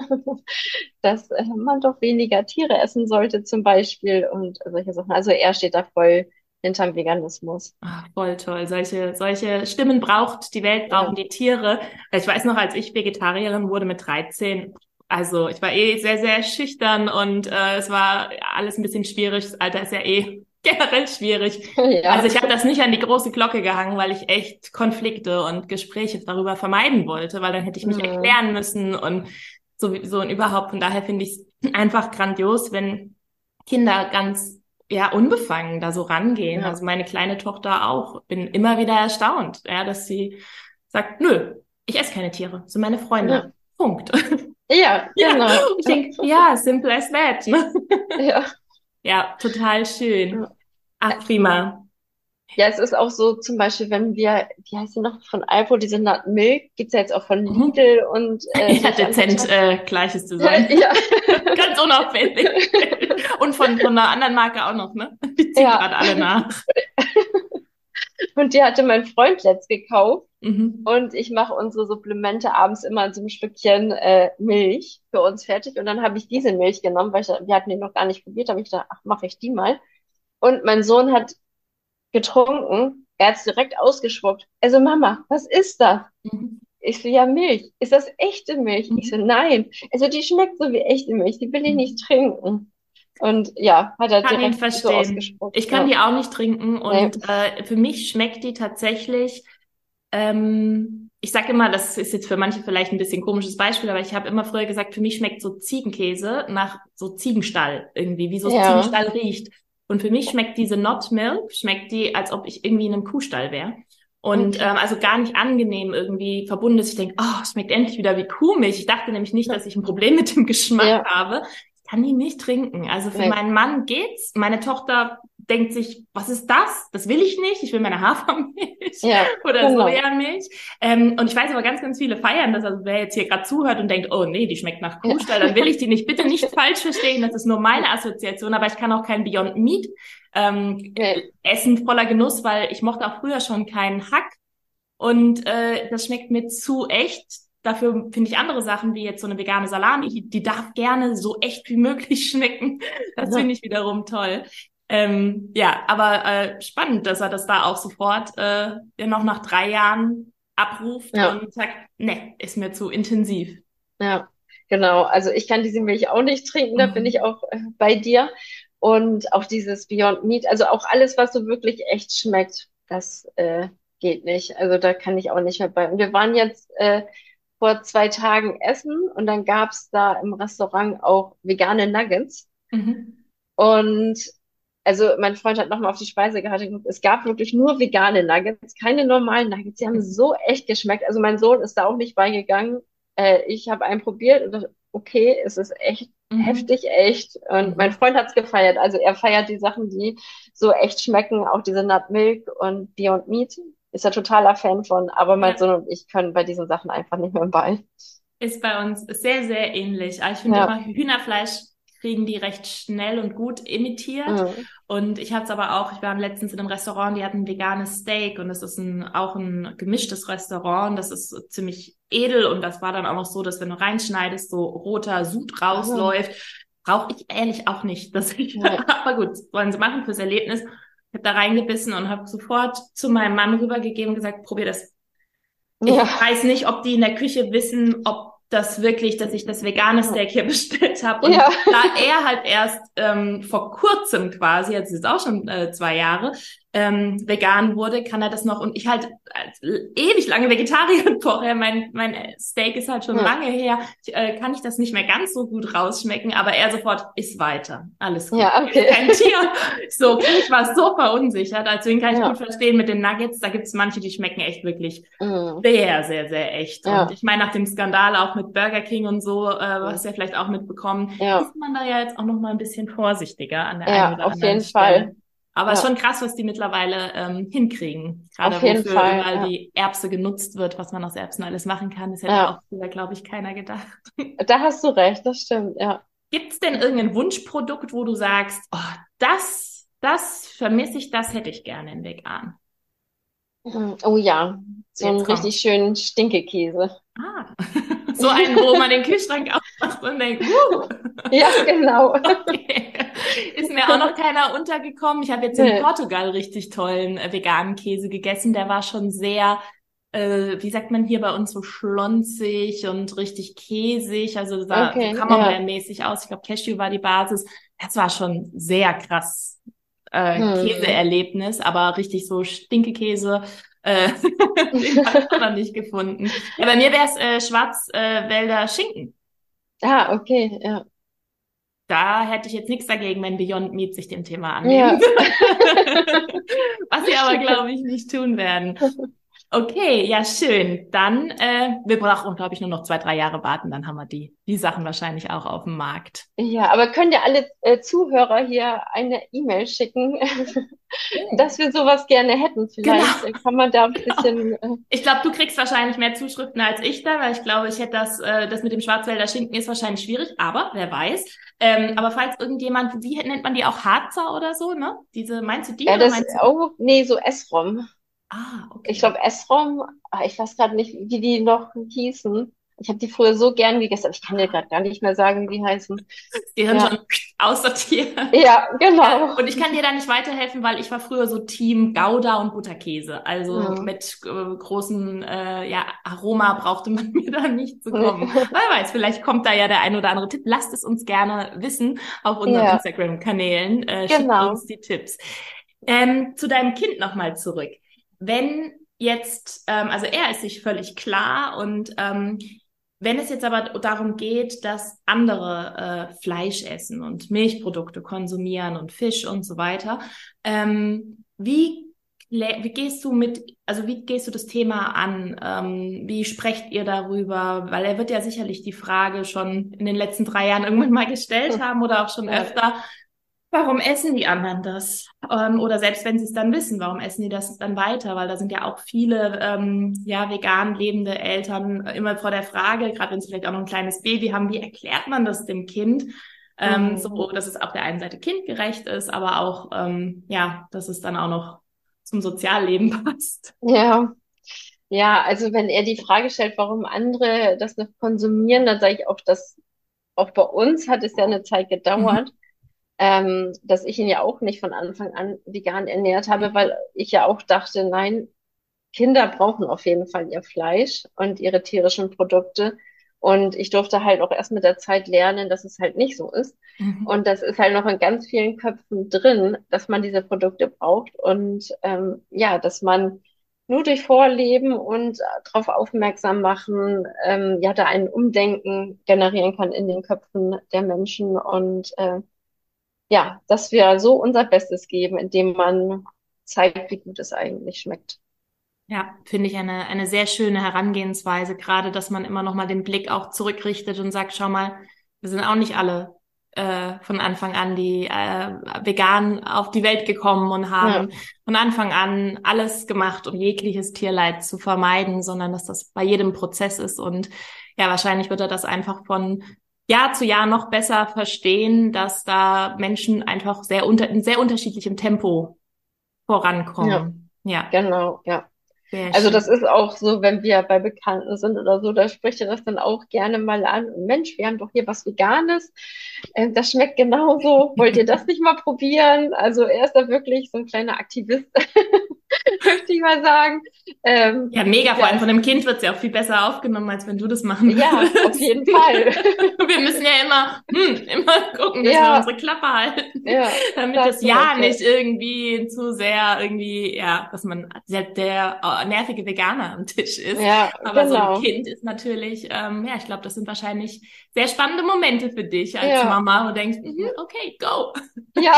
dass man doch weniger Tiere essen sollte zum Beispiel und solche Sachen. Also er steht da voll hinterm Veganismus. Ah, voll toll. Solche Stimmen braucht die Welt, brauchen Ja. die Tiere. Ich weiß noch, als ich Vegetarierin wurde mit 13, also ich war eh sehr, sehr schüchtern und es war alles ein bisschen schwierig. Das Alter ist ja eh generell schwierig. Also Ja. ich habe das nicht an die große Glocke gehangen, weil ich echt Konflikte und Gespräche darüber vermeiden wollte, weil dann hätte ich mich Mhm. erklären müssen und sowieso und überhaupt. Von daher finde ich es einfach grandios, wenn Kinder ganz ja unbefangen da so rangehen. Ja. Also meine kleine Tochter auch. Bin immer wieder erstaunt, ja, dass sie sagt, nö, ich esse keine Tiere, das sind meine Ja. Freunde. Punkt. Ja, Ja, genau. und ich denke, ja, simple as that, ne? Ja. Ja, total schön. Ja. Ach, prima. Ja, es ist auch so, zum Beispiel, wenn wir, wie heißt die noch, von Alpro, diese Nut Milk, gibt's ja jetzt auch von Mhm. Lidl und Ja, solche dezent Anbieter. gleiches Design. Ja, Ganz unauffällig. Und von einer anderen Marke auch noch, ne? Die ziehen ja. gerade alle nach. Und die hatte mein Freund letzt gekauft. Mhm. Und ich mache unsere Supplemente abends immer in so einem Stückchen Milch für uns fertig. Und dann habe ich diese Milch genommen, weil wir hatten die noch gar nicht probiert. Habe ich gedacht, ach, mache ich die mal. Und mein Sohn hat getrunken. Er hat es direkt ausgespuckt. Also Mama, was ist das? Mhm. Ich so, ja, Milch. Ist das echte Milch? Ich so, Mhm. nein. Also die schmeckt so wie echte Milch. Die will ich nicht Mhm. trinken. Und ja, hat er Kann ihn direkt so verstehen. ausgespuckt. Ich kann Ja, die auch nicht trinken nee. und für mich schmeckt die tatsächlich. Ich sage immer, das ist jetzt für manche vielleicht ein bisschen komisches Beispiel, aber ich habe immer früher gesagt, für mich schmeckt so Ziegenkäse nach so Ziegenstall irgendwie, wie so Ja, Ziegenstall riecht. Und für mich schmeckt diese Not Milk, schmeckt die, als ob ich irgendwie in einem Kuhstall wäre. Und okay. also gar nicht angenehm irgendwie verbunden ist. Ich denke, oh, es schmeckt endlich wieder wie Kuhmilch. Ich dachte nämlich nicht, Ja, dass ich ein Problem mit dem Geschmack ja, habe. Ich kann die nicht trinken. Also für nee. meinen Mann geht's. Meine Tochter denkt sich, was ist das? Das will ich nicht. Ich will meine Hafermilch Ja, oder genau. Sojamilch. Und ich weiß aber ganz, ganz viele feiern das. Also wer jetzt hier gerade zuhört und denkt, oh nee, die schmeckt nach Ja. Kuhstall, dann will ich die nicht. Bitte nicht falsch verstehen. Das ist nur meine Assoziation. Aber ich kann auch kein Beyond Meat Nee. essen voller Genuss, weil ich mochte auch früher schon keinen Hack. Und das schmeckt mir zu echt. Dafür finde ich andere Sachen, wie jetzt so eine vegane Salami, die darf gerne so echt wie möglich schmecken. Das finde Ja, ich wiederum toll. Ja, aber spannend, dass er das da auch sofort ja noch nach 3 Jahren abruft ja, und sagt, ne, ist mir zu intensiv. ja, genau. Also ich kann diese Milch auch nicht trinken, da bin ich Mhm. auch bei dir. Und auch dieses Beyond Meat, also auch alles, was so wirklich echt schmeckt, das geht nicht. Also da kann ich auch nicht mehr bei. Und wir waren jetzt vor 2 Tagen essen und dann gab's da im Restaurant auch vegane Nuggets. Mhm. Und also mein Freund hat nochmal auf die Speisekarte geguckt. Es gab wirklich nur vegane Nuggets, keine normalen Nuggets. Die haben so echt geschmeckt. Also mein Sohn ist da auch nicht beigegangen. Ich habe einen probiert und dachte, okay, es ist echt Mhm. heftig echt. Und mein Mhm. Freund hat's gefeiert. Also er feiert die Sachen, die so echt schmecken. Auch diese Nut Milk und Beyond Meat ist er totaler Fan von. Aber mein Ja. Sohn und ich können bei diesen Sachen einfach nicht mehr bei. Ist bei uns sehr, sehr ähnlich. Aber ich finde Ja. immer, Hühnerfleisch kriegen die recht schnell und gut imitiert. Mhm. Und ich hatte es aber auch, ich war letztens in einem Restaurant, die hatten ein veganes Steak und das ist auch ein gemischtes Restaurant. Und das ist so ziemlich edel und das war dann auch noch so, dass wenn du reinschneidest, so roter Sud Mhm. rausläuft. Brauche ich ehrlich auch nicht. Nee. Aber gut, wollen sie machen fürs Erlebnis. Ich habe da reingebissen und habe sofort zu meinem Mann rübergegeben und gesagt, probier das. Ja. Ich weiß nicht, ob die in der Küche wissen, ob das wirklich, dass ich das vegane Steak hier bestellt habe. Und Ja. da er halt erst vor kurzem quasi, jetzt ist es auch schon 2 Jahre, vegan wurde, kann er das noch. Und ich halt als ewig lange Vegetarierin vorher, mein Steak ist halt schon Ja. lange her, kann ich das nicht mehr ganz so gut rausschmecken, aber er sofort, iss weiter, alles gut. Ja, okay. Kein Tier. So, ich war so verunsichert, deswegen kann ich gut Ja. verstehen mit den Nuggets, da gibt's manche, die schmecken echt wirklich Mhm. sehr, sehr, sehr echt. Und Ja. ich meine, nach dem Skandal auch mit Burger King und so, hast du ja vielleicht auch mitbekommen, Ja. ist man da ja jetzt auch noch mal ein bisschen vorsichtiger an der einen Ja, oder auf anderen jeden Stelle. Fall. Aber es ist Ja, schon krass, was die mittlerweile hinkriegen. auf Gerade jeden wofür Fall. überall Ja. die Erbse genutzt wird, was man aus Erbsen alles machen kann. Das hätte auch Ja, früher, glaube ich, keiner gedacht. da hast du recht, das stimmt. Ja. Gibt es denn irgendein Wunschprodukt, wo du sagst, oh, das vermisse ich, das hätte ich gerne in vegan? Oh ja, so einen Jetzt richtig kommt's. schönen Stinkekäse. Ah, so einen, wo man den Kühlschrank aufmacht und denkt, Ja, genau. okay. Ist mir auch noch keiner untergekommen. Ich habe jetzt in Nee. Portugal richtig tollen veganen Käse gegessen. Der war schon sehr, wie sagt man hier bei uns, so schlonzig und richtig käsig. Also sah so Okay, ja. Camembert-mäßig aus. Ich glaube, Cashew war die Basis. Das war schon sehr krass Hm. Käseerlebnis, aber richtig so Stinkekäse. Den habe ich noch nicht gefunden. Ja, bei mir wäre es Schwarzwälder Schinken. Ah, okay, ja. Da hätte ich jetzt nichts dagegen, wenn Beyond Meat sich dem Thema annehmen Ja. würde. Was sie aber, glaube ich, nicht tun werden. Okay, ja, schön. Dann, wir brauchen, glaube ich, nur noch 2, 3 Jahre warten, dann haben wir die Sachen wahrscheinlich auch auf dem Markt. Ja, aber können ja alle Zuhörer hier eine E-Mail schicken, dass wir sowas gerne hätten. Vielleicht Genau. kann man da ein bisschen. Ich glaube, du kriegst wahrscheinlich mehr Zuschriften als ich da, weil ich glaube, ich hätte das mit dem Schwarzwälder Schinken ist wahrscheinlich schwierig, aber wer weiß. Aber falls irgendjemand, wie nennt man die auch Harzer oder so, ne? Diese, meinst du die Ja, oder das, meinst du? oh, nee, so Essrom. Ah, Ich okay. glaube, Essrom, ich weiß gerade nicht, wie die noch hießen. Ich habe die früher so gern gegessen, aber ich kann dir gerade gar nicht mehr sagen, wie die heißen. Gehirn Ja, schon aussortiert. ja, Ja, genau. und ich kann dir da nicht weiterhelfen, weil ich war früher so Team Gouda und Butterkäse. Also Hm. mit großen ja, Aroma brauchte man mir da nicht zu Nee. kommen. Wer weiß, vielleicht kommt da ja der ein oder andere Tipp. Lasst es uns gerne wissen auf unseren Ja, Instagram-Kanälen. Schickt genau. uns die Tipps. Zu deinem Kind nochmal zurück. Wenn jetzt, also er ist sich völlig klar und wenn es jetzt aber darum geht, dass andere Fleisch essen und Milchprodukte konsumieren und Fisch und so weiter, wie gehst du also wie gehst du das Thema an? Wie sprecht ihr darüber? Weil er wird ja sicherlich die Frage schon in den letzten 3 Jahren irgendwann mal gestellt haben oder auch schon Ja. öfter. Warum essen die anderen das? Oder selbst wenn sie es dann wissen, warum essen die das dann weiter? Weil da sind ja auch viele ja vegan lebende Eltern immer vor der Frage, gerade wenn sie vielleicht auch noch ein kleines Baby haben, wie erklärt man das dem Kind? Mhm. So, dass es auf der einen Seite kindgerecht ist, aber auch ja, dass es dann auch noch zum Sozialleben passt. Ja, ja, also wenn er die Frage stellt, warum andere das noch konsumieren, dann sage ich auch, dass auch bei uns hat es ja eine Zeit Mhm. gedauert, dass ich ihn ja auch nicht von Anfang an vegan ernährt habe, weil ich ja auch dachte, nein, Kinder brauchen auf jeden Fall ihr Fleisch und ihre tierischen Produkte. Und ich durfte halt auch erst mit der Zeit lernen, dass es halt nicht so ist. Mhm. Und das ist halt noch in ganz vielen Köpfen drin, dass man diese Produkte braucht und ja, dass man nur durch Vorleben und darauf aufmerksam machen, ja, da ein Umdenken generieren kann in den Köpfen der Menschen und ja, dass wir so unser Bestes geben, indem man zeigt, wie gut es eigentlich schmeckt. Ja, finde ich eine sehr schöne Herangehensweise, gerade, dass man immer noch mal den Blick auch zurückrichtet und sagt, schau mal, wir sind auch nicht alle von Anfang an die vegan auf die Welt gekommen und Ja. haben von Anfang an alles gemacht, um jegliches Tierleid zu vermeiden, sondern dass das bei jedem Prozess ist. Und ja, wahrscheinlich wird er das einfach von Jahr zu Jahr noch besser verstehen, dass da Menschen einfach in sehr unterschiedlichem Tempo Ja, vorankommen. Ja, genau, ja. sehr Also das schön. ist auch so, wenn wir bei Bekannten sind oder so, da spricht er das dann auch gerne mal an. Mensch, wir haben doch hier was Veganes. Das schmeckt genauso. Wollt ihr das nicht mal probieren? Also er ist da wirklich so ein kleiner Aktivist möchte ich mal sagen. Ja, mega. Vor Ja, allem von dem Kind wird es ja auch viel besser aufgenommen, als wenn du das machen ja, auf würdest. jeden Fall. Wir müssen ja immer gucken, dass wir Ja, unsere Klappe halten, ja, damit da das hast du Ja recht, ja. nicht irgendwie zu sehr irgendwie, ja, dass man der nervige Veganer am Tisch ist. Ja, Aber so ein genau. Kind ist natürlich, ja, ich glaube, das sind wahrscheinlich sehr spannende Momente für dich als Ja, Mama, wo du denkst, ja, okay, go. ja,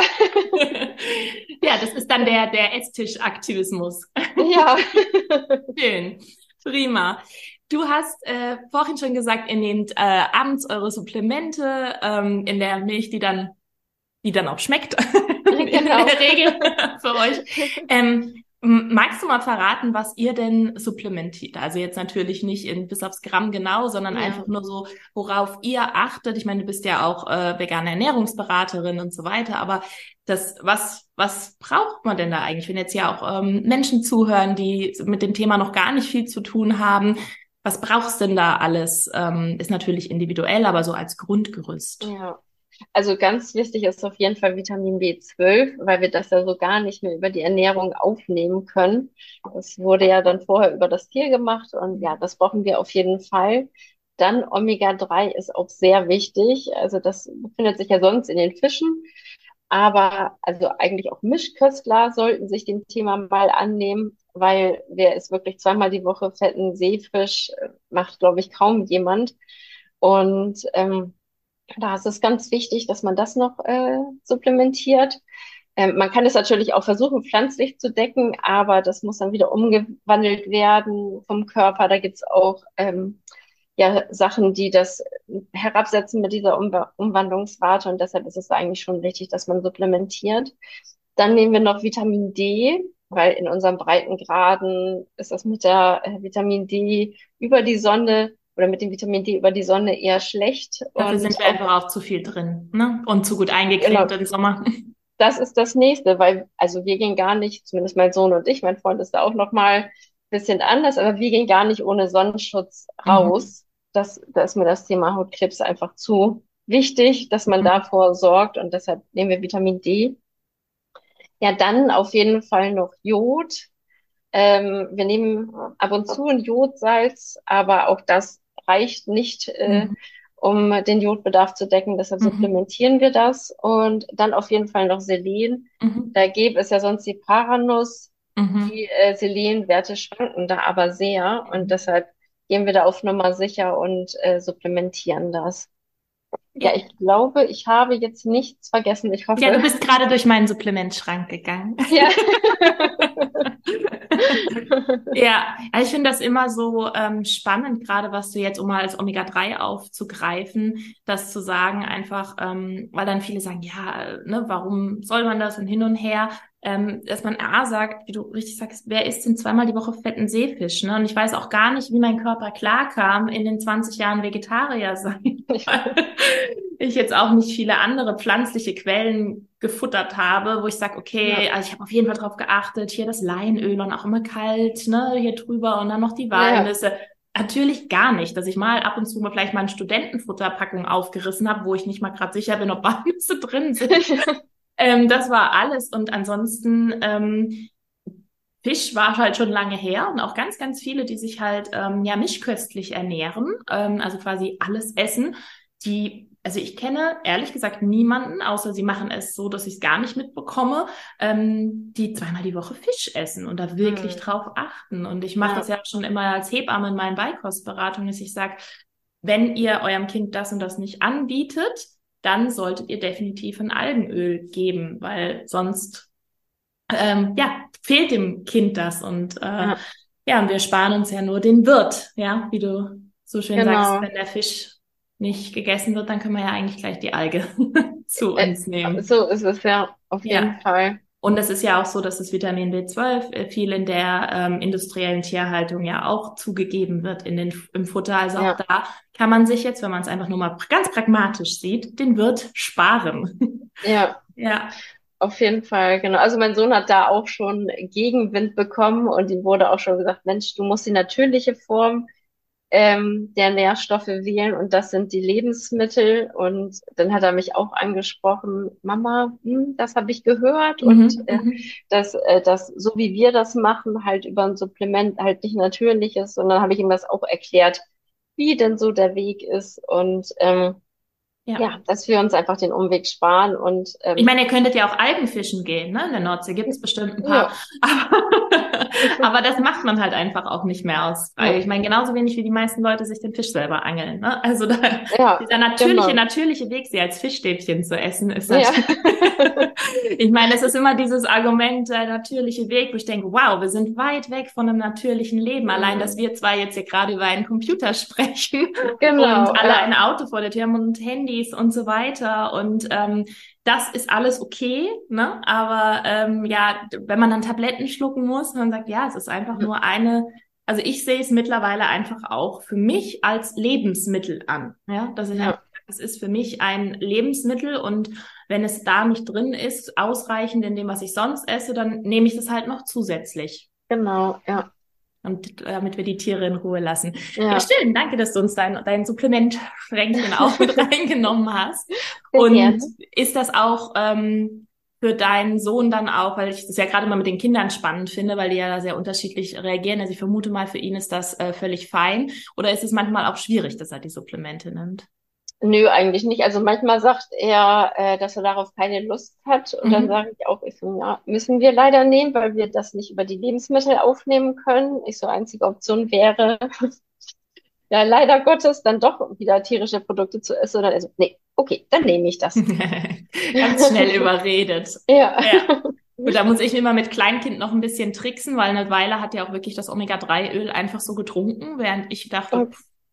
Ja, das ist dann der Esstisch-Aktivismus. ja. Schön, prima. Du hast vorhin schon gesagt, ihr nehmt abends eure Supplemente in der Milch, die dann auch schmeckt, in Genau. der Regel für euch. Magst du mal verraten, was ihr denn supplementiert? Also jetzt natürlich nicht bis aufs Gramm genau, sondern Ja. einfach nur so, worauf ihr achtet. Ich meine, du bist ja auch vegane Ernährungsberaterin und so weiter, aber was braucht man denn da eigentlich, wenn jetzt ja auch Menschen zuhören, die mit dem Thema noch gar nicht viel zu tun haben? Was brauchst denn da alles? Ist natürlich individuell, aber so als Grundgerüst. Ja. Also ganz wichtig ist auf jeden Fall Vitamin B12, weil wir das ja so gar nicht mehr über die Ernährung aufnehmen können. Das wurde ja dann vorher über das Tier gemacht und ja, das brauchen wir auf jeden Fall. Dann Omega-3 ist auch sehr wichtig. Also das befindet sich ja sonst in den Fischen. Aber also eigentlich auch Mischköstler sollten sich dem Thema mal annehmen, weil wer ist wirklich zweimal die Woche fetten Seefisch, macht, glaube ich, kaum jemand. Und da ist es ganz wichtig, dass man das noch supplementiert. Man kann es natürlich auch versuchen, pflanzlich zu decken, aber das muss dann wieder umgewandelt werden vom Körper. Da gibt's auch ja, Sachen, die das herabsetzen mit dieser Umwandlungsrate und deshalb ist es eigentlich schon wichtig, dass man supplementiert. Dann nehmen wir noch Vitamin D, weil in unseren Breitengraden ist das mit der Vitamin D über die Sonne oder mit dem Vitamin D über die Sonne eher schlecht Dafür und sind wir auch, einfach auch zu viel drin, ne? Und zu gut eingecremt genau, im Sommer. das ist das Nächste, weil, also wir gehen gar nicht, zumindest mein Sohn und ich, mein Freund ist da auch noch mal ein bisschen anders, aber wir gehen gar nicht ohne Sonnenschutz Mhm. raus. Da ist mir das Thema Hautkrebs einfach zu wichtig, dass man Mhm. davor sorgt und deshalb nehmen wir Vitamin D. Ja, dann auf jeden Fall noch Jod. Wir nehmen ab und zu ein Jodsalz, aber auch das reicht nicht, Mhm. um den Jodbedarf zu decken. Deshalb Mhm. supplementieren wir das. Und dann auf jeden Fall noch Selen. Mhm. Da gäbe es ja sonst die Paranuss. Mhm. Die Selenwerte schwanken da aber sehr. Und Mhm. deshalb gehen wir da auf Nummer sicher und supplementieren das. Ja, Ja. ich glaube, ich habe jetzt nichts vergessen. Ich Ja, hoffe. du bist gerade durch meinen Supplementschrank gegangen. Ja. Ja, also ich finde das immer so spannend, gerade was du jetzt, um mal als Omega-3 aufzugreifen, das zu sagen einfach, weil dann viele sagen, ja, ne, warum soll man das und hin und her, dass man A sagt, wie du richtig sagst, wer isst denn zweimal die Woche fetten Seefisch, ne? Und ich weiß auch gar nicht, wie mein Körper klarkam, in den 20 Jahren Vegetarier sein. Ich jetzt auch nicht viele andere pflanzliche Quellen gefuttert habe, wo ich sage, okay, Ja, also ich habe auf jeden Fall drauf geachtet, hier das Leinöl und auch immer kalt, ne, hier drüber und dann noch die ja, Walnüsse. Natürlich gar nicht, dass ich mal ab und zu mal vielleicht mal eine Studentenfutterpackung aufgerissen habe, wo ich nicht mal gerade sicher bin, ob Walnüsse drin sind. Das war alles und ansonsten Fisch war halt schon lange her und auch ganz viele, die sich halt ja mischköstlich ernähren, also quasi alles essen, die, also ich kenne ehrlich gesagt niemanden, außer sie machen es so, dass ich es gar nicht mitbekomme, die zweimal die Woche Fisch essen und da wirklich hm, drauf achten. Und ich mache das ja, ja schon immer als Hebamme in meinen Beikostberatungen, dass ich sage, wenn ihr eurem Kind das und das nicht anbietet, dann solltet ihr definitiv ein Algenöl geben, weil sonst ja, fehlt dem Kind das und ja, ja, und wir sparen uns ja nur den Wirt, ja, wie du so schön sagst, genau. wenn der Fisch nicht gegessen wird, dann können wir ja eigentlich gleich die Alge zu Äh, uns nehmen. so ist es ja, auf Ja. jeden Fall. Und es ist ja auch so, dass das Vitamin B12 viel in der industriellen Tierhaltung ja auch zugegeben wird im Futter. Also auch Ja, da kann man sich jetzt, wenn man es einfach nur mal ganz pragmatisch sieht, den Wirt sparen. ja, Ja. auf jeden Fall, genau. Also mein Sohn hat da auch schon Gegenwind bekommen und ihm wurde auch schon gesagt, Mensch, du musst die natürliche Form der Nährstoffe wählen und das sind die Lebensmittel. Und dann hat er mich auch angesprochen, Mama, das habe ich gehört und Mhm, mhm. dass so wie wir das machen, halt über ein Supplement halt nicht natürlich ist. Und dann habe ich ihm das auch erklärt, wie denn so der Weg ist und Ja. ja, dass wir uns einfach den Umweg sparen und Ich meine, ihr könntet ja auch Algenfischen gehen, ne? In der Nordsee gibt's bestimmt ein paar. ja, Aber das macht man halt einfach auch nicht mehr aus. ja, Ich meine, genauso wenig wie die meisten Leute sich den Fisch selber angeln, ne? Also da, ja, dieser genau. natürliche Weg, sie als Fischstäbchen zu essen, ist Ja, natürlich. Ich meine, es ist immer dieses Argument, der natürliche Weg, wo ich denke, wow, wir sind weit weg von einem natürlichen Leben. Allein, dass wir zwar jetzt hier gerade über einen Computer sprechen und genau, alle ja, ein Auto vor der Tür haben und Handys und so weiter. Und das ist alles okay, ne? Aber ja, wenn man dann Tabletten schlucken muss, man sagt, ja, es ist einfach nur eine. Also ich sehe es mittlerweile einfach auch für mich als Lebensmittel an, ja, dass ich einfach, ja, es ist für mich ein Lebensmittel und wenn es da nicht drin ist, ausreichend in dem, was ich sonst esse, dann nehme ich das halt noch zusätzlich. genau, ja, Und damit wir die Tiere in Ruhe lassen. Ja, ja, schön. Danke, dass du uns dein Supplementschränkchen auch mit reingenommen hast. sehr Und gerne. ist das auch für deinen Sohn dann auch, weil ich das ja gerade mal mit den Kindern spannend finde, weil die ja da sehr unterschiedlich reagieren. Also ich vermute mal, für ihn ist das völlig fein. Oder ist es manchmal auch schwierig, dass er die Supplemente nimmt? Nö, eigentlich nicht. Also manchmal sagt er, dass er darauf keine Lust hat. Und dann Mhm. sage ich auch, ich so, ja, müssen wir leider nehmen, weil wir das nicht über die Lebensmittel aufnehmen können. Ich so, einzige Option wäre, ja, leider Gottes, dann doch wieder tierische Produkte zu essen. Und dann er so, nee, okay, dann nehme ich das. Ganz schnell überredet. Ja. Ja. Gut, da muss ich immer mit Kleinkind noch ein bisschen tricksen, weil eine Weile hat ja auch wirklich das Omega-3-Öl einfach so getrunken, während ich dachte, Und,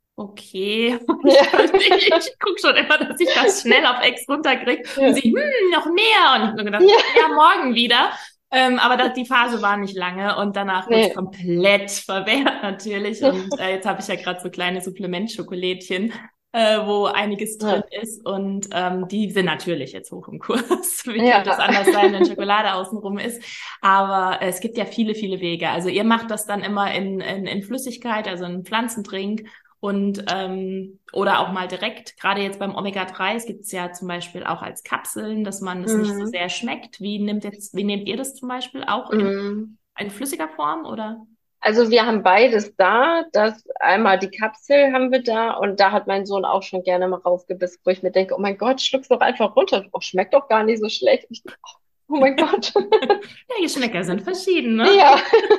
okay, ja. ich gucke schon immer, dass ich das schnell auf Ex runterkriege und Ja. sie, noch mehr. Und ich habe mir gedacht, Ja. ja, morgen wieder. Aber die Phase war nicht lange und danach wurde es Nee. komplett verwehrt natürlich. Und jetzt habe ich ja gerade so kleine Supplementschokolädchen, wo einiges drin Ja. ist. Und die sind natürlich jetzt hoch im Kurs. Wie könnte es Ja. anders sein, wenn Schokolade außenrum ist? Aber es gibt ja viele, viele Wege. Also ihr macht das dann immer in Flüssigkeit, also in Pflanzendrink und oder auch mal direkt. Gerade jetzt beim Omega-3, es gibt es ja zum Beispiel auch als Kapseln, dass man es nicht so Mhm. sehr schmeckt. Wie nehmt ihr das zum Beispiel auch Mhm. in flüssiger Form oder? Also wir haben beides da. Das einmal die Kapsel haben wir da und da hat mein Sohn auch schon gerne mal raufgebissen, wo ich mir denke, oh mein Gott, schluck's doch einfach runter. Oh, schmeckt doch gar nicht so schlecht. Ich, oh mein Gott. Ja, Geschmäcker sind verschieden, ne? Ja.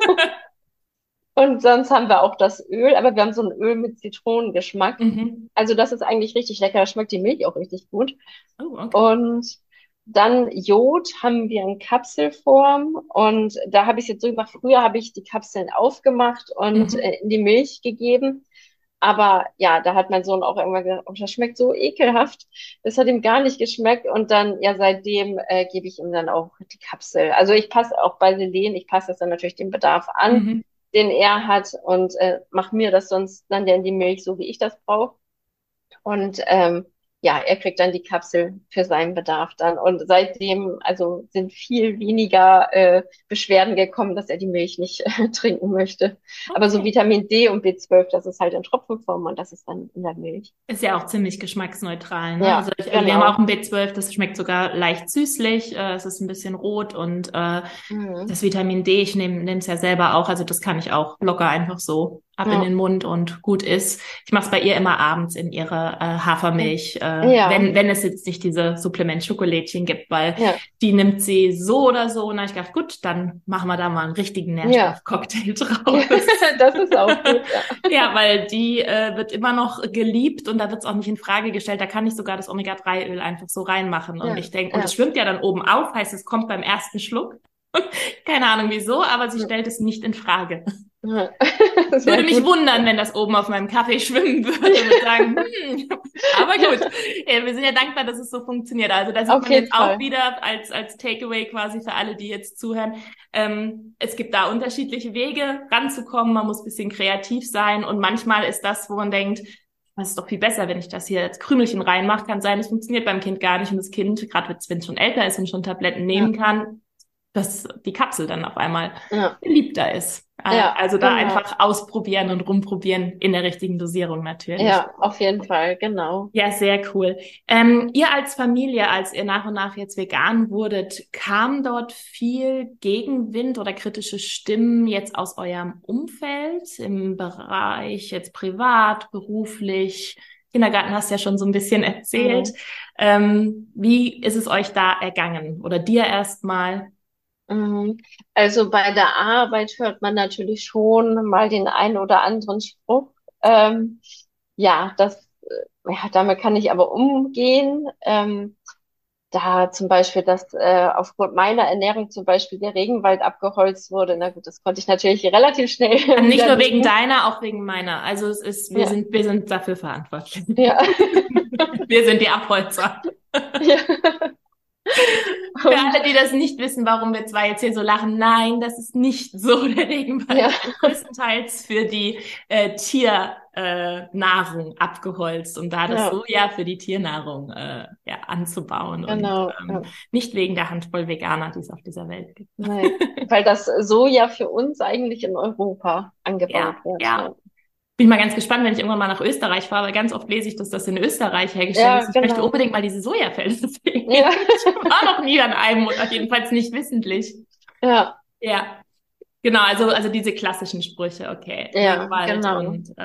Und sonst haben wir auch das Öl, aber wir haben so ein Öl mit Zitronengeschmack. Mhm. Also das ist eigentlich richtig lecker. Da schmeckt die Milch auch richtig gut. Oh, okay. Und dann Jod haben wir in Kapselform und da habe ich es jetzt so gemacht. Früher habe ich die Kapseln aufgemacht und Mhm. in die Milch gegeben. Aber ja, da hat mein Sohn auch irgendwann gesagt, oh, das schmeckt so ekelhaft. Das hat ihm gar nicht geschmeckt. Und dann, ja, seitdem gebe ich ihm dann auch die Kapsel. Also ich passe auch bei Selen, ich passe das dann natürlich dem Bedarf an, Mhm. den er hat und mache mir das sonst dann ja in die Milch, so wie ich das brauche. Und ja, er kriegt dann die Kapsel für seinen Bedarf dann. Und seitdem, also sind viel weniger Beschwerden gekommen, dass er die Milch nicht trinken möchte. Aber so Okay. Vitamin D und B12, das ist halt in Tropfenform und das ist dann in der Milch. Ist ja auch ziemlich geschmacksneutral, ne? Ja, Also wir haben auch genau. ein B12, das schmeckt sogar leicht süßlich, es ist ein bisschen rot und Mhm. das Vitamin D, ich nehme es ja selber auch, also das kann ich auch locker einfach so ab in Ja. den Mund und gut ist. Ich mache es bei ihr immer abends in ihre Hafermilch, Ja, wenn es jetzt nicht diese Supplement-Schokolädchen gibt, weil ja, die nimmt sie so oder so. Und da hab ich gedacht, gut, dann machen wir da mal einen richtigen ja. Nährstoffcocktail draus. Das ist auch gut, ja. Ja, weil die wird immer noch geliebt und da wird es auch nicht in Frage gestellt. Da kann ich sogar das Omega-3-Öl einfach so reinmachen. Und Ja, ich denke, und es ja. schwimmt ja dann oben auf, heißt es kommt beim ersten Schluck. Keine Ahnung wieso, aber sie stellt es nicht in Frage. Ja. Würde Sehr mich gut. wundern, wenn das oben auf meinem Kaffee schwimmen würde und würde sagen, aber gut, wir sind ja dankbar, dass es so funktioniert. Also da sieht Auf man jetzt jeden auch Fall. wieder als Takeaway quasi für alle, die jetzt zuhören. Es gibt da unterschiedliche Wege ranzukommen. Man muss ein bisschen kreativ sein und manchmal ist das, wo man denkt, das ist doch viel besser, wenn ich das hier als Krümelchen reinmache. Kann sein, es funktioniert beim Kind gar nicht und das Kind, gerade wenn es schon älter ist und schon Tabletten Ja, nehmen kann, dass die Kapsel dann auf einmal ja. beliebter ist. Ja, Also da genau. einfach ausprobieren und rumprobieren in der richtigen Dosierung natürlich. Ja, auf jeden Fall, genau. Ja, sehr cool. Ihr als Familie, als ihr nach und nach jetzt vegan wurdet, kam dort viel Gegenwind oder kritische Stimmen jetzt aus eurem Umfeld im Bereich jetzt privat, beruflich? Kindergarten hast du ja schon so ein bisschen erzählt. Mhm. Wie ist es euch da ergangen? Oder dir erstmal? Mhm. Also bei der Arbeit hört man natürlich schon mal den einen oder anderen Spruch. Ja, ja, damit kann ich aber umgehen. Da zum Beispiel, dass aufgrund meiner Ernährung zum Beispiel der Regenwald abgeholzt wurde. Na gut, das konnte ich natürlich relativ schnell Nicht nur wegen widerlegen. deiner, auch wegen meiner. Also Ja, wir sind dafür verantwortlich. ja, Wir sind die Abholzer. ja. Für Und alle, die das nicht wissen, warum wir zwei jetzt hier so lachen, nein, das ist nicht so. Der Regenwald ja, wird größtenteils für die Tiernahrung abgeholzt, um da das ja, Soja für die Tiernahrung ja, anzubauen und genau. Ja. nicht wegen der Handvoll Veganer, die es auf dieser Welt gibt. Nee, weil das Soja für uns eigentlich in Europa Ja, angebaut wird. ja. Ja, Bin mal ganz gespannt, wenn ich irgendwann mal nach Österreich fahre, weil ganz oft lese ich, dass das in Österreich hergestellt ja, ist. Ich möchte genau. unbedingt mal diese Sojafelder sehen. Ja, Ich war noch nie an einem oder jedenfalls nicht wissentlich. ja, Ja, genau, also diese klassischen Sprüche, okay, ja, Regenwald genau. und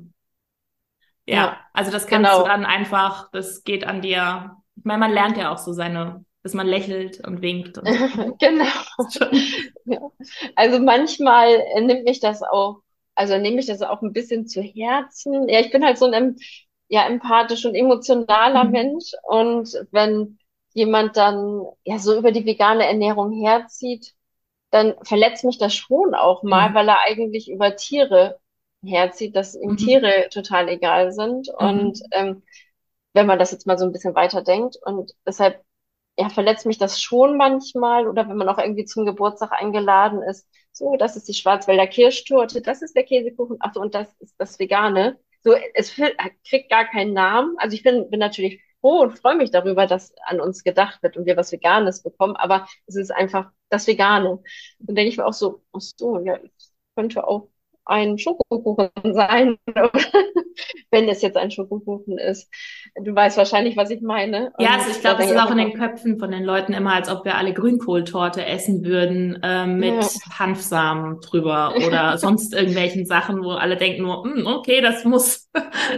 ja, Ja, also das kannst du genau. dann einfach, das geht an dir. Ich meine, man lernt ja auch so dass man lächelt und winkt und so. Genau. Schon. Ja. Also manchmal nimmt mich das auch, also nehme ich das auch ein bisschen zu Herzen. Ja, ich bin halt so ein ja, empathisch und emotionaler Mhm. Mensch. Und wenn jemand dann ja so über die vegane Ernährung herzieht, dann verletzt mich das schon auch mal, Mhm. weil er eigentlich über Tiere herzieht, dass ihm Mhm. Tiere total egal sind. Und Mhm. wenn man das jetzt mal so ein bisschen weiterdenkt. Und deshalb, ja, verletzt mich das schon manchmal. Oder wenn man auch irgendwie zum Geburtstag eingeladen ist. So, das ist die Schwarzwälder Kirschtorte, das ist der Käsekuchen, ach so, und das ist das Vegane. So, kriegt gar keinen Namen. Also ich bin natürlich froh und freue mich darüber, dass an uns gedacht wird und wir was Veganes bekommen, aber es ist einfach das Vegane. Dann denke ich mir auch so, ach so, ja, es könnte auch ein Schokokuchen sein, wenn es jetzt ein Schokokuchen ist. Du weißt wahrscheinlich, was ich meine. Ja, also Und ich da glaube, es denke ist ich auch auch in immer, den Köpfen von den Leuten immer, als ob wir alle Grünkohltorte essen würden, ja, mit Hanfsamen drüber oder sonst irgendwelchen Sachen, wo alle denken nur, okay, das muss,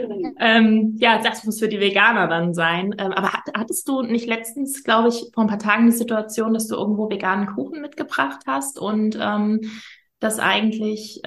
ja, das muss für die Veganer dann sein. Aber hattest du nicht letztens, glaube ich, vor ein paar Tagen die Situation, dass du irgendwo veganen Kuchen mitgebracht hast und das eigentlich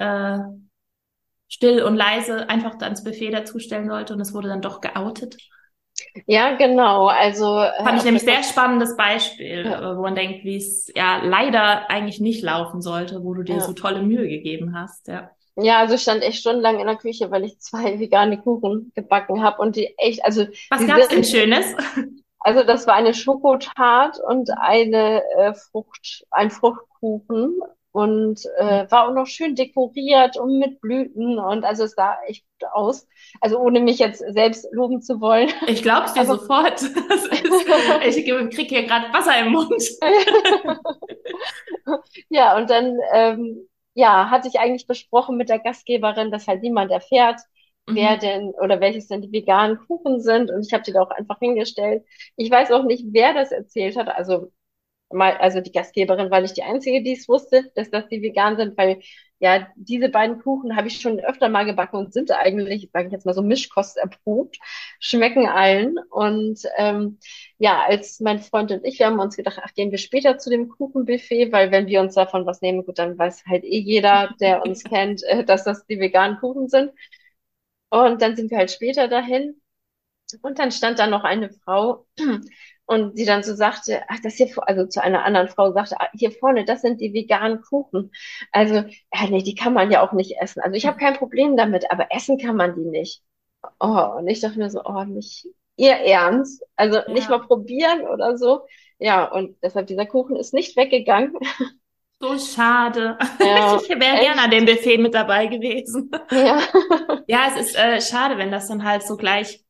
still und leise einfach ans Buffet dazustellen sollte und es wurde dann doch geoutet? ja, genau. Also Fand ich auf nämlich der sehr Kost spannendes Beispiel, ja, wo man denkt, wie es ja leider eigentlich nicht laufen sollte, wo du dir so ja. tolle Mühe gegeben hast, ja. Ja, also ich stand echt stundenlang in der Küche, weil ich zwei vegane Kuchen gebacken habe und die echt, also Was die gab's denn sind, Schönes? also das war eine Schokotart und ein Fruchtkuchen und war auch noch schön dekoriert und mit Blüten und also es sah echt gut aus. Also ohne mich jetzt selbst loben zu wollen, Ich glaub's dir aber sofort. Ich krieg hier gerade Wasser im Mund. ja, und dann ja, hatte ich eigentlich besprochen mit der Gastgeberin, dass halt niemand erfährt, wer Mhm. denn oder welches denn die veganen Kuchen sind. Und ich habe die da auch einfach hingestellt. Ich weiß auch nicht, wer das erzählt hat. Also die Gastgeberin war nicht die Einzige, die es wusste, dass das die vegan sind, weil ja, diese beiden Kuchen habe ich schon öfter mal gebacken und sind eigentlich, sage ich jetzt mal so, Mischkost erprobt, schmecken allen. Und ja, als mein Freund und ich, wir haben uns gedacht, ach, gehen wir später zu dem Kuchenbuffet, weil wenn wir uns davon was nehmen, gut, dann weiß halt eh jeder, der uns kennt, dass das die veganen Kuchen sind. Und dann sind wir halt später dahin. Und dann stand da noch eine Frau und die dann so sagte, ach, also zu einer anderen Frau sagte, ah, hier vorne, das sind die veganen Kuchen. Also, ja, nee, die kann man ja auch nicht essen. Also ich habe kein Problem damit, aber essen kann man die nicht. Oh, und ich dachte mir so, oh, nicht ihr Ernst? Also nicht mal Ja, probieren oder so. Ja, und deshalb dieser Kuchen ist nicht weggegangen. so schade. Ja, Ich wäre gerne an echt. dem Buffet mit dabei gewesen. Ja, Ja, es ist schade, wenn das dann halt so gleich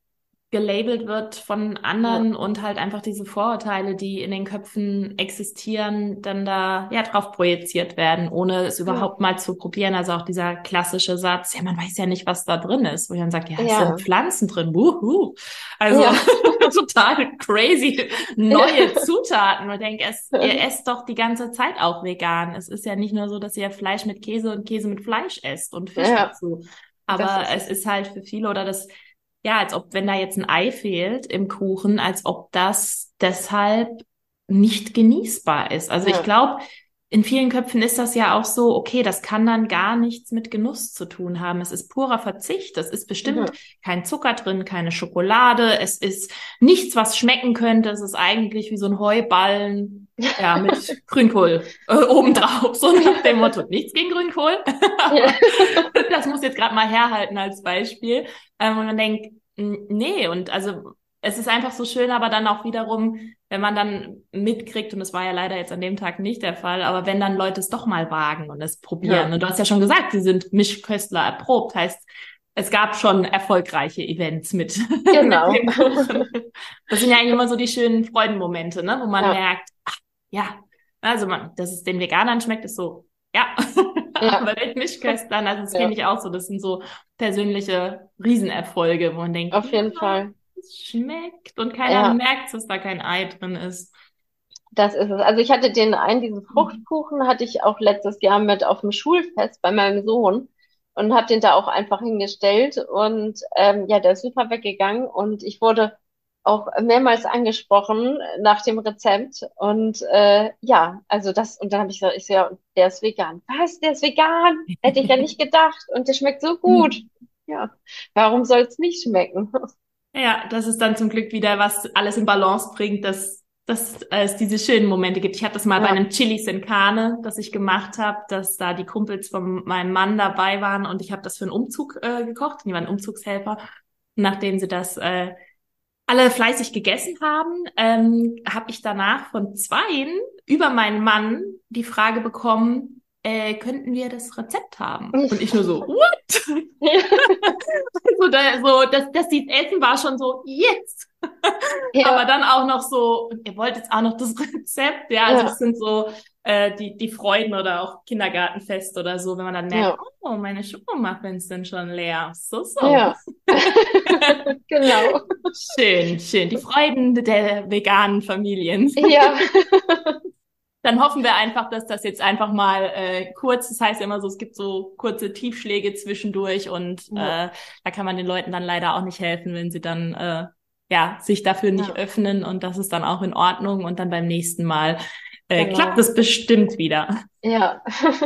gelabelt wird von Ja, anderen und halt einfach diese Vorurteile, die in den Köpfen existieren, dann da ja drauf projiziert werden, ohne es überhaupt genau. mal zu probieren. Also auch dieser klassische Satz, ja, man weiß ja nicht, was da drin ist, wo ich dann sagt, ja, es sind Ja, Pflanzen drin, wuhu. Also ja, total crazy ja, neue Zutaten. Und ich denke, ihr esst doch die ganze Zeit auch vegan. Es ist ja nicht nur so, dass ihr Fleisch mit Käse und Käse mit Fleisch esst und Fisch ja, dazu. das Aber ist es es. ist halt für viele oder das ja, als ob, wenn da jetzt ein Ei fehlt im Kuchen, als ob das deshalb nicht genießbar ist. Also ich Ja, glaube, in vielen Köpfen ist das ja auch so, okay, das kann dann gar nichts mit Genuss zu tun haben. Es ist purer Verzicht. Es ist bestimmt ja, kein Zucker drin, keine Schokolade. Es ist nichts, was schmecken könnte. Es ist eigentlich wie so ein Heuballen, ja, mit Grünkohl ja, obendrauf. So nach dem Motto, nichts gegen Grünkohl. ja, Aber das muss jetzt gerade mal herhalten als Beispiel. Und man denkt, nee, und also es ist einfach so schön, aber dann auch wiederum, wenn man dann mitkriegt, und das war ja leider jetzt an dem Tag nicht der Fall, aber wenn dann Leute es doch mal wagen und es probieren. ja, Und du hast ja schon gesagt, sie sind Mischköstler erprobt, heißt, es gab schon erfolgreiche Events mit, mit genau. dem Kuchen. Das sind ja eigentlich immer so die schönen Freudenmomente, ne, wo man Ja, merkt, ach, ja, also man, dass es den Veganern schmeckt, ist so, ja, ja, aber den Mischköstlern, also das kenne ja, ich auch so, das sind so persönliche Riesenerfolge, wo man denkt, auf ja, jeden Fall. es schmeckt und keiner Ja, merkt, dass da kein Ei drin ist. das ist es. Also ich hatte diesen Mhm. Fruchtkuchen hatte ich auch letztes Jahr mit auf dem Schulfest bei meinem Sohn und habe den da auch einfach hingestellt und ja, der ist super weggegangen und ich wurde auch mehrmals angesprochen nach dem Rezept und ja, also das und dann habe ich gesagt, ich so, ja, der ist vegan. Was? Der ist vegan? Hätte ich ja nicht gedacht und der schmeckt so gut. Ja, warum soll es nicht schmecken? Ja, dass es dann zum Glück wieder was alles in Balance bringt, dass es diese schönen Momente gibt. Ich hatte das mal bei Ja, einem Chilis in Carne, das ich gemacht habe, dass da die Kumpels von meinem Mann dabei waren und ich habe das für einen Umzug gekocht. Die waren Umzugshelfer. Nachdem sie das alle fleißig gegessen haben, habe ich danach von zweien über meinen Mann die Frage bekommen, könnten wir das Rezept haben? Und ich nur so, what? So, das Essen war schon so, yes! Aber ja, dann auch noch so, und ihr wollt jetzt auch noch das Rezept, ja, also das ja, sind so die Freuden oder auch Kindergartenfest oder so, wenn man dann merkt, ja, oh, meine Schokomuffins sind schon leer. So, so. ja. Genau. Schön, schön. Die Freuden der veganen Familien. Ja, Dann hoffen wir einfach, dass das jetzt einfach mal kurz, das heißt ja immer so, es gibt so kurze Tiefschläge zwischendurch und ja, da kann man den Leuten dann leider auch nicht helfen, wenn sie dann ja sich dafür nicht ja, öffnen und das ist dann auch in Ordnung und dann beim nächsten Mal klappt genau. es bestimmt wieder. Ja.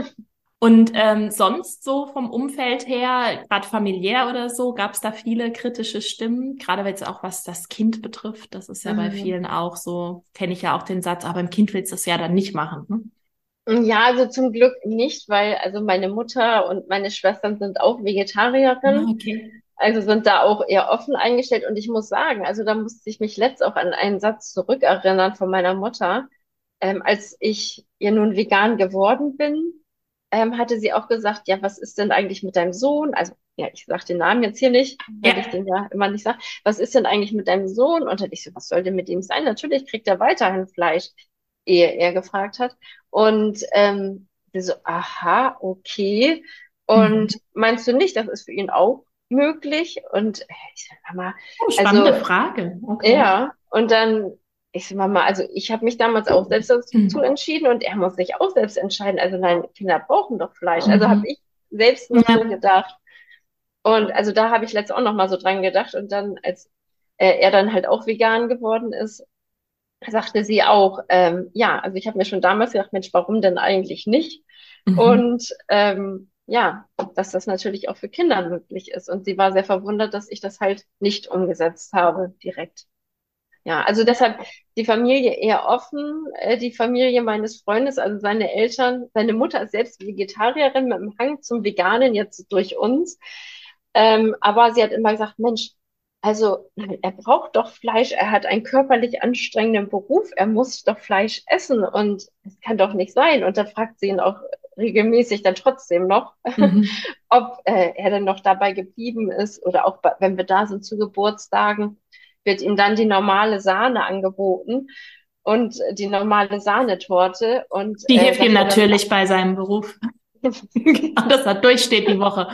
Und sonst so vom Umfeld her, gerade familiär oder so, gab es da viele kritische Stimmen, gerade wenn es auch was das Kind betrifft. Das ist ja bei Mhm. vielen auch so, kenne ich ja auch den Satz, aber beim Kind willst du es ja dann nicht machen. Ne? Ja, also zum Glück nicht, weil also meine Mutter und meine Schwestern sind auch Ah, Vegetarierinnen, okay. also sind da auch eher offen eingestellt. Und ich muss sagen, also da musste ich mich letzt auch an einen Satz zurückerinnern von meiner Mutter. Als ich ja nun vegan geworden bin, hatte sie auch gesagt, ja, was ist denn eigentlich mit deinem Sohn? Also, ja, ich sage den Namen jetzt hier nicht, weil ich Ja. den ja immer nicht sage. Was ist denn eigentlich mit deinem Sohn? Und dann ich so, was soll denn mit ihm sein? Natürlich kriegt er weiterhin Fleisch, ehe er gefragt hat. Und sie so, aha, okay. Mhm. Und meinst du nicht, das ist für ihn auch möglich? Und ich sag, Mama, Oh, spannende also Frage. Okay. ja, und dann, ich so, Mama, also ich habe mich damals auch selbst dazu Mhm. entschieden und er muss sich auch selbst entscheiden. Also nein, Kinder brauchen doch Fleisch. Also habe Mhm. ich selbst noch so Ja. gedacht. Und also da habe ich letztens auch noch mal so dran gedacht. Und dann, als er dann halt auch vegan geworden ist, sagte sie auch, ja, also ich habe mir schon damals gedacht, Mensch, warum denn eigentlich nicht? Mhm. Und ja, dass das natürlich auch für Kinder möglich ist. Und sie war sehr verwundert, dass ich das halt nicht umgesetzt habe direkt. Ja, also deshalb die Familie eher offen, die Familie meines Freundes, also seine Eltern, seine Mutter ist selbst Vegetarierin mit dem Hang zum Veganen jetzt durch uns. Aber sie hat immer gesagt, Mensch, also nein, er braucht doch Fleisch, er hat einen körperlich anstrengenden Beruf, er muss doch Fleisch essen und es kann doch nicht sein. Und da fragt sie ihn auch regelmäßig dann trotzdem noch, Mhm. ob er denn noch dabei geblieben ist oder auch wenn wir da sind zu Geburtstagen. wird ihm dann die normale Sahne angeboten und die normale Sahnetorte und Die hilft ihm sagt er dann, natürlich bei seinem Beruf. Und dass er durchsteht die Woche.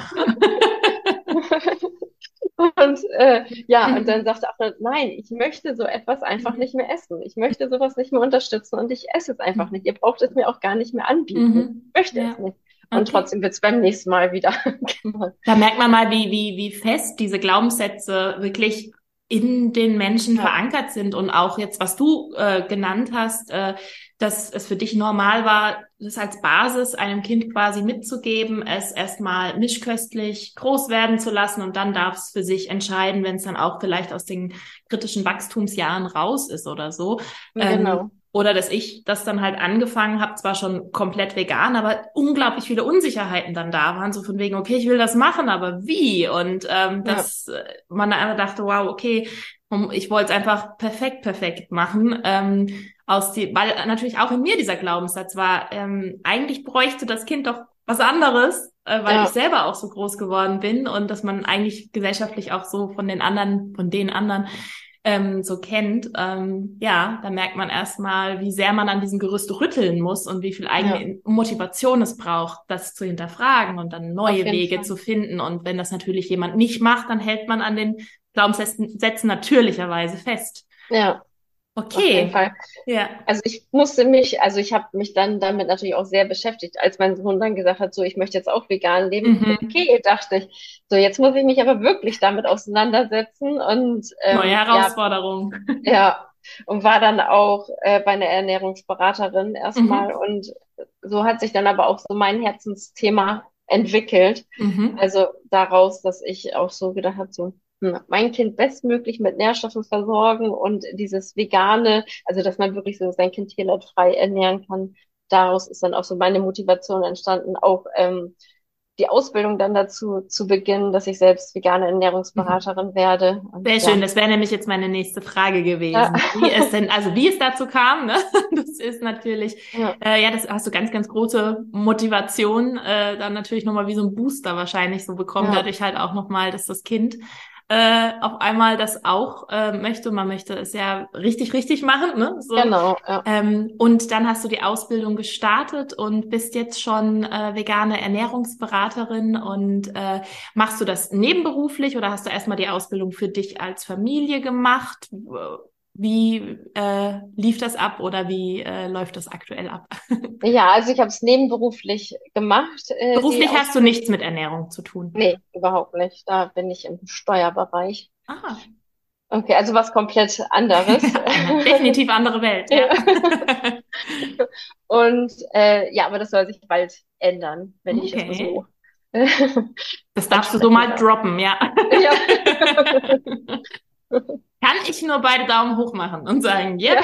und ja, und dann sagt er auch, nein, ich möchte so etwas einfach nicht mehr essen. Ich möchte sowas nicht mehr unterstützen und ich esse es einfach nicht. Ihr braucht es mir auch gar nicht mehr anbieten. Ich möchte es Ja, nicht. Und okay. trotzdem wird es beim nächsten Mal wieder gemacht. Da merkt man mal, wie fest diese Glaubenssätze wirklich in den Menschen Ja, verankert sind und auch jetzt, was du genannt hast, dass es für dich normal war, das als Basis einem Kind quasi mitzugeben, es erstmal mischköstlich groß werden zu lassen und dann darf es für sich entscheiden, wenn es dann auch vielleicht aus den kritischen Wachstumsjahren raus ist oder so. genau. Oder dass ich das dann halt angefangen habe, zwar schon komplett vegan, aber unglaublich viele Unsicherheiten dann da waren, so von wegen, okay, ich will das machen, aber wie? Und Ja, dass man dann einfach dachte, wow, okay, ich wollte es einfach perfekt machen, weil natürlich auch in mir dieser Glaubenssatz war, eigentlich bräuchte das Kind doch was anderes, weil ich ja, selber auch so groß geworden bin und dass man eigentlich gesellschaftlich auch so von den anderen so kennt, ja, da merkt man erstmal, wie sehr man an diesem Gerüst rütteln muss und wie viel ja, eigene Motivation es braucht, das zu hinterfragen und dann auf neue jeden Wege Fall. zu finden. Und wenn das natürlich jemand nicht macht, dann hält man an den Glaubenssätzen natürlicherweise fest. Ja, auf jeden Okay, Fall. ja. Also ich habe mich dann damit natürlich auch sehr beschäftigt, als mein Sohn dann gesagt hat, so, ich möchte jetzt auch vegan leben. Mhm. Okay, dachte ich, so, jetzt muss ich mich aber wirklich damit auseinandersetzen und Neue ja, Herausforderung. ja, und war dann auch bei einer Ernährungsberaterin erstmal Mhm. und so hat sich dann aber auch so mein Herzensthema entwickelt. Mhm. Also daraus, dass ich auch so gedacht habe, so, mein Kind bestmöglich mit Nährstoffen versorgen und dieses Vegane, also dass man wirklich so sein Kind tierleidfrei ernähren kann. Daraus ist dann auch so meine Motivation entstanden, auch die Ausbildung dann dazu zu beginnen, dass ich selbst vegane Mhm. Ernährungsberaterin werde. Und Sehr schön, ja. das wäre nämlich jetzt meine nächste Frage Ja, gewesen. Wie es dazu kam, ne? Das ist natürlich, ja, ja, das hast du ganz große Motivation, dann natürlich nochmal wie so ein Booster wahrscheinlich so bekommen, ja, dadurch halt auch nochmal, dass das Kind auf einmal das auch möchte und man möchte es ja richtig machen, ne? So. genau, ja. Und dann hast du die Ausbildung gestartet und bist jetzt schon vegane Ernährungsberaterin und machst du das nebenberuflich oder hast du erstmal die Ausbildung für dich als Familie gemacht? Wie lief das ab oder wie läuft das aktuell ab? Ja, also ich habe es nebenberuflich gemacht, die Beruflich hast du Ausbildung. nichts mit Ernährung zu tun. Nee, überhaupt nicht. Da bin ich im Steuerbereich. Ah, Okay, also was komplett anderes. eine definitiv andere Welt, ja. Ja. Und ja, aber das soll sich bald ändern, wenn ich es Okay. so Das darfst du so ansprechen mal darf. droppen, ja. Ja. Kann ich nur beide Daumen hoch machen und sagen, Ja. yep.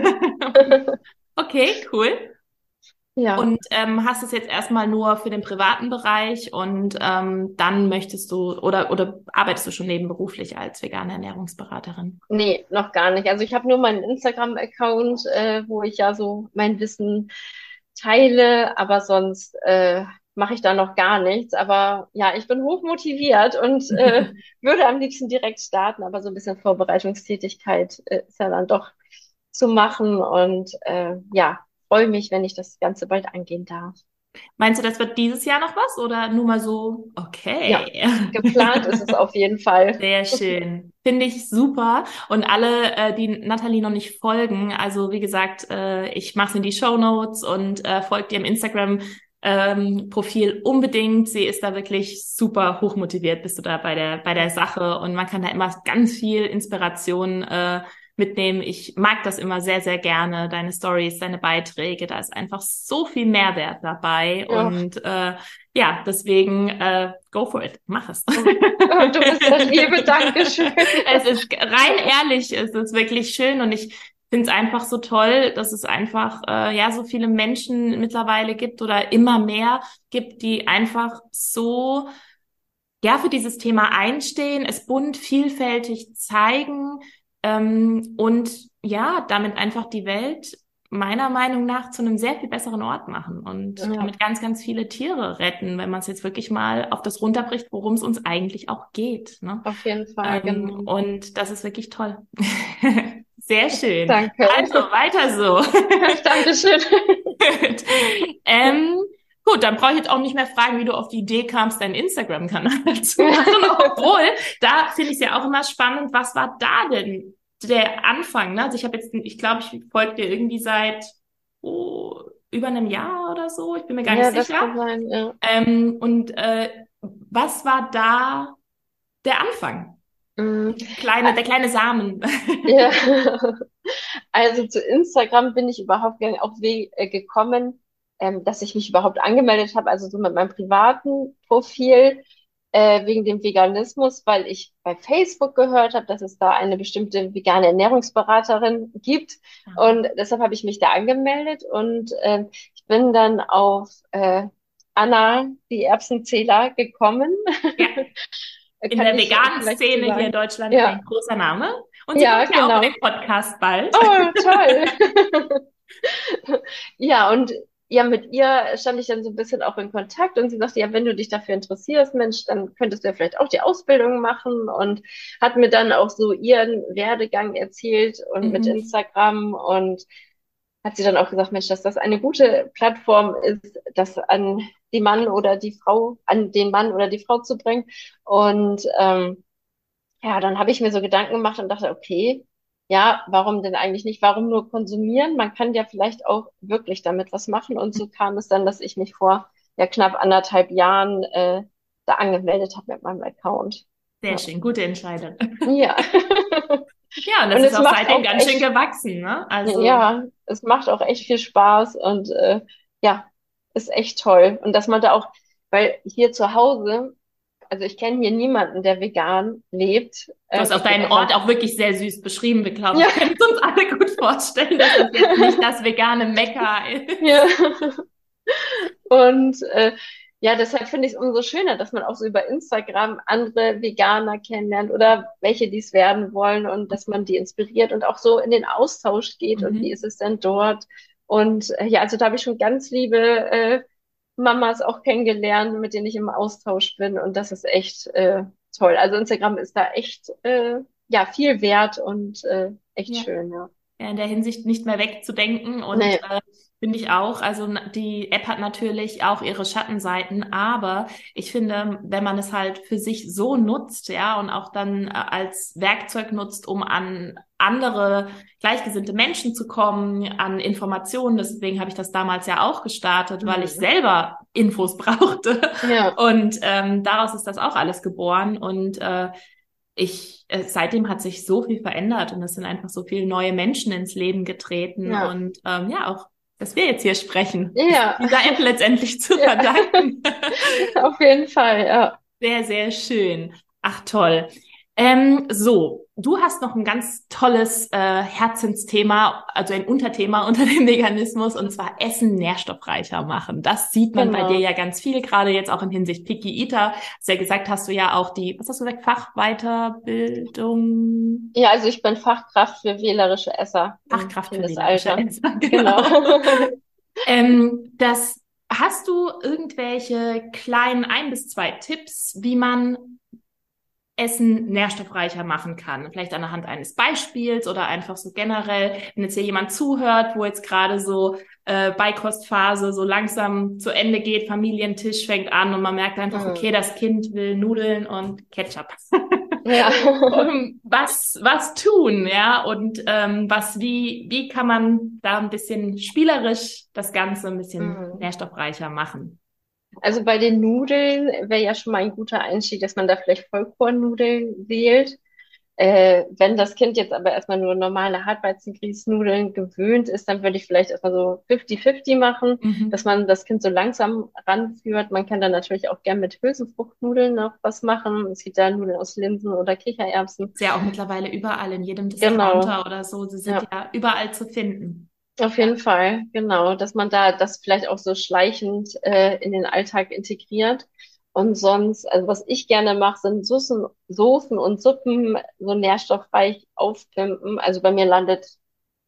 Okay, cool. Ja. Und hast es jetzt erstmal nur für den privaten Bereich und dann möchtest du oder arbeitest du schon nebenberuflich als vegane Ernährungsberaterin? Nee, noch gar nicht. Also ich habe nur meinen Instagram-Account, wo ich ja so mein Wissen teile, aber sonst mache ich da noch gar nichts. Aber ja, ich bin hoch motiviert und würde am liebsten direkt starten, aber so ein bisschen Vorbereitungstätigkeit ist ja dann doch zu machen und ja, freue mich, wenn ich das Ganze bald angehen darf. Meinst du, das wird dieses Jahr noch was oder nur mal so? Ja, Okay. geplant ist es auf jeden Fall. Sehr schön. Finde ich super. Und alle, die Nathalie noch nicht folgen, also wie gesagt, ich mache es in die Shownotes und folgt ihrem Instagram Profil unbedingt. Sie ist da wirklich super hochmotiviert, bist du da bei der Sache und man kann da immer ganz viel Inspiration mitnehmen. Ich mag das immer sehr gerne, deine Stories, deine Beiträge. Da ist einfach so viel Mehrwert dabei Ja. und ja, deswegen go for it, mach es. Oh, du bist das Liebe, Dankeschön. Es ist rein ehrlich, es ist wirklich schön und ich finde es einfach so toll, dass es einfach ja so viele Menschen mittlerweile gibt oder immer mehr gibt, die einfach so ja für dieses Thema einstehen, es bunt, vielfältig zeigen und ja damit einfach die Welt meiner Meinung nach zu einem sehr viel besseren Ort machen und Ja, damit ganz, ganz viele Tiere retten, wenn man es jetzt wirklich mal auf das runterbricht, worum es uns eigentlich auch geht, ne? auf jeden Fall, genau. Und das ist wirklich toll. Sehr schön. Danke. Also, weiter so. Dankeschön. Gut. Ähm, gut, dann brauche ich jetzt auch nicht mehr fragen, wie du auf die Idee kamst, deinen Instagram-Kanal zu machen. Obwohl, da finde ich es ja auch immer spannend, was war da denn der Anfang? Ne? Also ich glaube, ich folge dir irgendwie seit über einem Jahr oder so. Ich bin mir gar nicht Ja, das sicher. kann sein, ja. Was war da der Anfang? Mhm. Der kleine Samen. Ja, also zu Instagram bin ich überhaupt gar nicht auf gekommen, dass ich mich überhaupt angemeldet habe, also so mit meinem privaten Profil, wegen dem Veganismus, weil ich bei Facebook gehört habe, dass es da eine bestimmte vegane Ernährungsberaterin gibt und deshalb habe ich mich da angemeldet und ich bin dann auf Anna, die Erbsenzähler, gekommen. Ja. In Kann der ich veganen vielleicht so Szene hier in sagen. Deutschland Ja, ein großer Name. Und sie ja, kommt ja auch in genau. den Podcast bald. Oh, toll. Ja, und ja, mit ihr stand ich dann so ein bisschen auch in Kontakt und sie sagte, ja, wenn du dich dafür interessierst, Mensch, dann könntest du ja vielleicht auch die Ausbildung machen und hat mir dann auch so ihren Werdegang erzählt und mit Mhm. Instagram und hat sie dann auch gesagt, Mensch, dass das eine gute Plattform ist, das an den Mann oder die Frau zu bringen. Und ja, dann habe ich mir so Gedanken gemacht und dachte, okay, ja, warum denn eigentlich nicht? Warum nur konsumieren? Man kann ja vielleicht auch wirklich damit was machen. Und so kam es dann, dass ich mich vor ja knapp 1,5 Jahren da angemeldet habe mit meinem Account. Sehr Ja. schön, gute Entscheidung. Ja. Ja, und das Und ist es auch macht seitdem auch ganz schön echt, gewachsen, ne? Also, ja, es macht auch echt viel Spaß und ja, ist echt toll. Und dass man da auch, weil hier zu Hause, also ich kenne hier niemanden, der vegan lebt. du hast auch Ich bin deinen einfach, Ort auch wirklich sehr süß beschrieben. Wir glauben, ja, wir können es uns alle gut vorstellen, dass das jetzt nicht das vegane Mekka ist. ja. Und ja, deshalb finde ich es umso schöner, dass man auch so über Instagram andere Veganer kennenlernt oder welche dies werden wollen und dass man die inspiriert und auch so in den Austausch geht und wie Mhm. ist es denn dort. Und ja, also da habe ich schon ganz liebe Mamas auch kennengelernt, mit denen ich im Austausch bin und das ist echt toll. Also Instagram ist da echt ja viel wert und echt Ja. schön, ja. Ja, in der Hinsicht nicht mehr wegzudenken und Nee. finde ich auch. Also die App hat natürlich auch ihre Schattenseiten, aber ich finde, wenn man es halt für sich so nutzt, ja, und auch dann als Werkzeug nutzt, um an andere gleichgesinnte Menschen zu kommen, an Informationen, deswegen habe ich das damals ja auch gestartet, weil ich Mhm. selber Infos brauchte Ja, und daraus ist das auch alles geboren und seitdem hat sich so viel verändert und es sind einfach so viele neue Menschen ins Leben getreten ja, und ja, auch, dass wir jetzt hier sprechen, ist ja. dieser App letztendlich zu Ja. verdanken. Auf jeden Fall, ja. Sehr, sehr schön. Ach, toll. So, du hast noch ein ganz tolles Herzensthema, also ein Unterthema unter dem Veganismus, und zwar Essen nährstoffreicher machen. Das sieht man bei dir Genau. ja ganz viel, gerade jetzt auch in Hinsicht Picky Eater. Hast ja gesagt, hast du ja auch was hast du gesagt, Fachweiterbildung, Ja, also ich bin Fachkraft für wählerische Esser im Fachkraft für wählerische Kindesalter. Esser, Genau. genau. Hast du irgendwelche kleinen 1 bis 2 Tipps, wie man Essen nährstoffreicher machen kann? Vielleicht anhand eines Beispiels oder einfach so generell, wenn jetzt hier jemand zuhört, wo jetzt gerade so Beikostphase so langsam zu Ende geht, Familientisch fängt an und man merkt einfach, okay, Hm. das Kind will Nudeln und Ketchup. Ja. Was tun, ja? Und wie kann man da ein bisschen spielerisch das Ganze ein bisschen Hm. nährstoffreicher machen? Also bei den Nudeln wäre ja schon mal ein guter Einstieg, dass man da vielleicht Vollkornnudeln wählt. Wenn das Kind jetzt aber erstmal nur normale Hartweizengrießnudeln gewöhnt ist, dann würde ich vielleicht erstmal so 50-50 machen, dass Mhm. man das Kind so langsam ranführt. Man kann dann natürlich auch gern mit Hülsenfruchtnudeln noch was machen. Es gibt da Nudeln aus Linsen oder Kichererbsen. Ist ja auch mittlerweile überall in jedem Genau, Discounter oder so. Sie sind ja, ja überall zu finden. auf Ja. jeden Fall, genau, dass man da das vielleicht auch so schleichend in den Alltag integriert. Und sonst, also was ich gerne mache, sind Soßen und Suppen so nährstoffreich aufpimpen. Also bei mir landet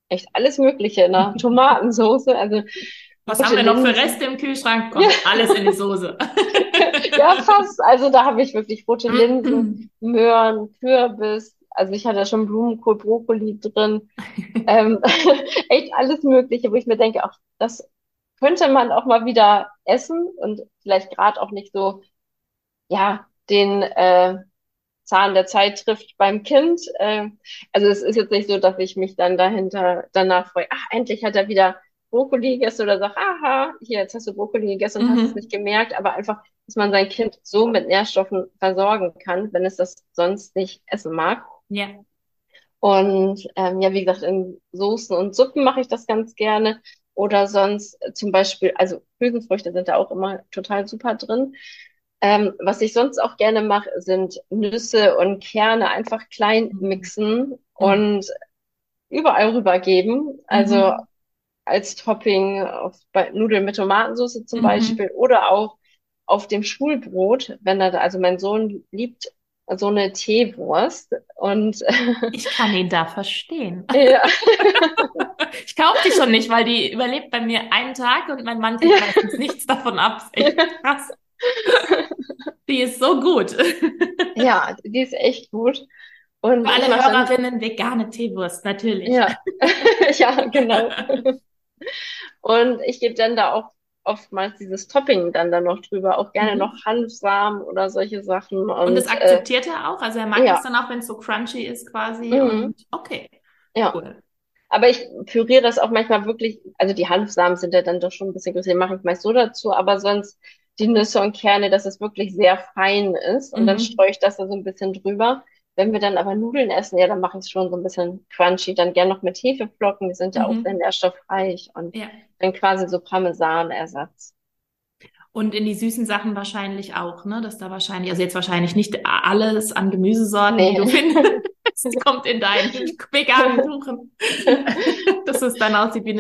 echt alles Mögliche in der Tomatensauce. Also Was haben rote wir noch für Linsen. Reste im Kühlschrank? Ja, Kommt alles in die Soße. ja, fast. Also da habe ich wirklich rote Linsen, Möhren, Kürbis. Also ich hatte schon Blumenkohl, Brokkoli drin. Ähm, echt alles Mögliche, wo ich mir denke, auch das könnte man auch mal wieder essen und vielleicht gerade auch nicht so, ja, den Zahn der Zeit trifft beim Kind. Also es ist jetzt nicht so, dass ich mich dann danach freue, ach, endlich hat er wieder Brokkoli gegessen oder sag, aha, hier, jetzt hast du Brokkoli gegessen und hast es nicht Mhm. gemerkt, aber einfach, dass man sein Kind so mit Nährstoffen versorgen kann, wenn es das sonst nicht essen mag. Ja. Und ja, wie gesagt, in Soßen und Suppen mache ich das ganz gerne. Oder sonst zum Beispiel, also Hülsenfrüchte sind da auch immer total super drin. Was ich sonst auch gerne mache, sind Nüsse und Kerne einfach klein mixen Mhm. und überall rübergeben. Also Mhm. als Topping auf bei Nudeln mit Tomatensauce zum Mhm. Beispiel oder auch auf dem Schulbrot, wenn er da, also mein Sohn liebt so eine Teewurst und Ich kann ihn da verstehen. ja, Ich kaufe die schon nicht, weil die überlebt bei mir einen Tag und mein Mann kriegt ja, meistens nichts davon ab. Ist echt krass. Die ist so gut. ja, die ist echt gut. Und Für ich alle mache dann, Hörerinnen vegane Teewurst, natürlich. ja, ja, genau. Und ich gebe dann da auch oftmals dieses Topping dann noch drüber, auch gerne noch Mhm. Hanfsamen oder solche Sachen. Und das Und akzeptiert er auch? Also er mag das ja, dann auch, wenn es so crunchy ist quasi mhm, und okay, ja. cool. Aber ich püriere das auch manchmal wirklich, also die Hanfsamen sind ja dann doch schon ein bisschen größer, die mache ich meist so dazu, aber sonst die Nüsse und Kerne, dass es wirklich sehr fein ist und dann Mhm. streue ich das da so ein bisschen drüber. Wenn wir dann aber Nudeln essen, ja, dann mache ich es schon so ein bisschen crunchy, dann gern noch mit Hefeflocken, die sind ja auch sehr Mhm. nährstoffreich und Ja. dann quasi so Parmesanersatz. Und in die süßen Sachen wahrscheinlich auch, ne? Dass da wahrscheinlich, also jetzt wahrscheinlich nicht alles an Gemüsesorten, die Nee. du findest, kommt in deinen veganen Kuchen. Dass es dann aussieht wie eine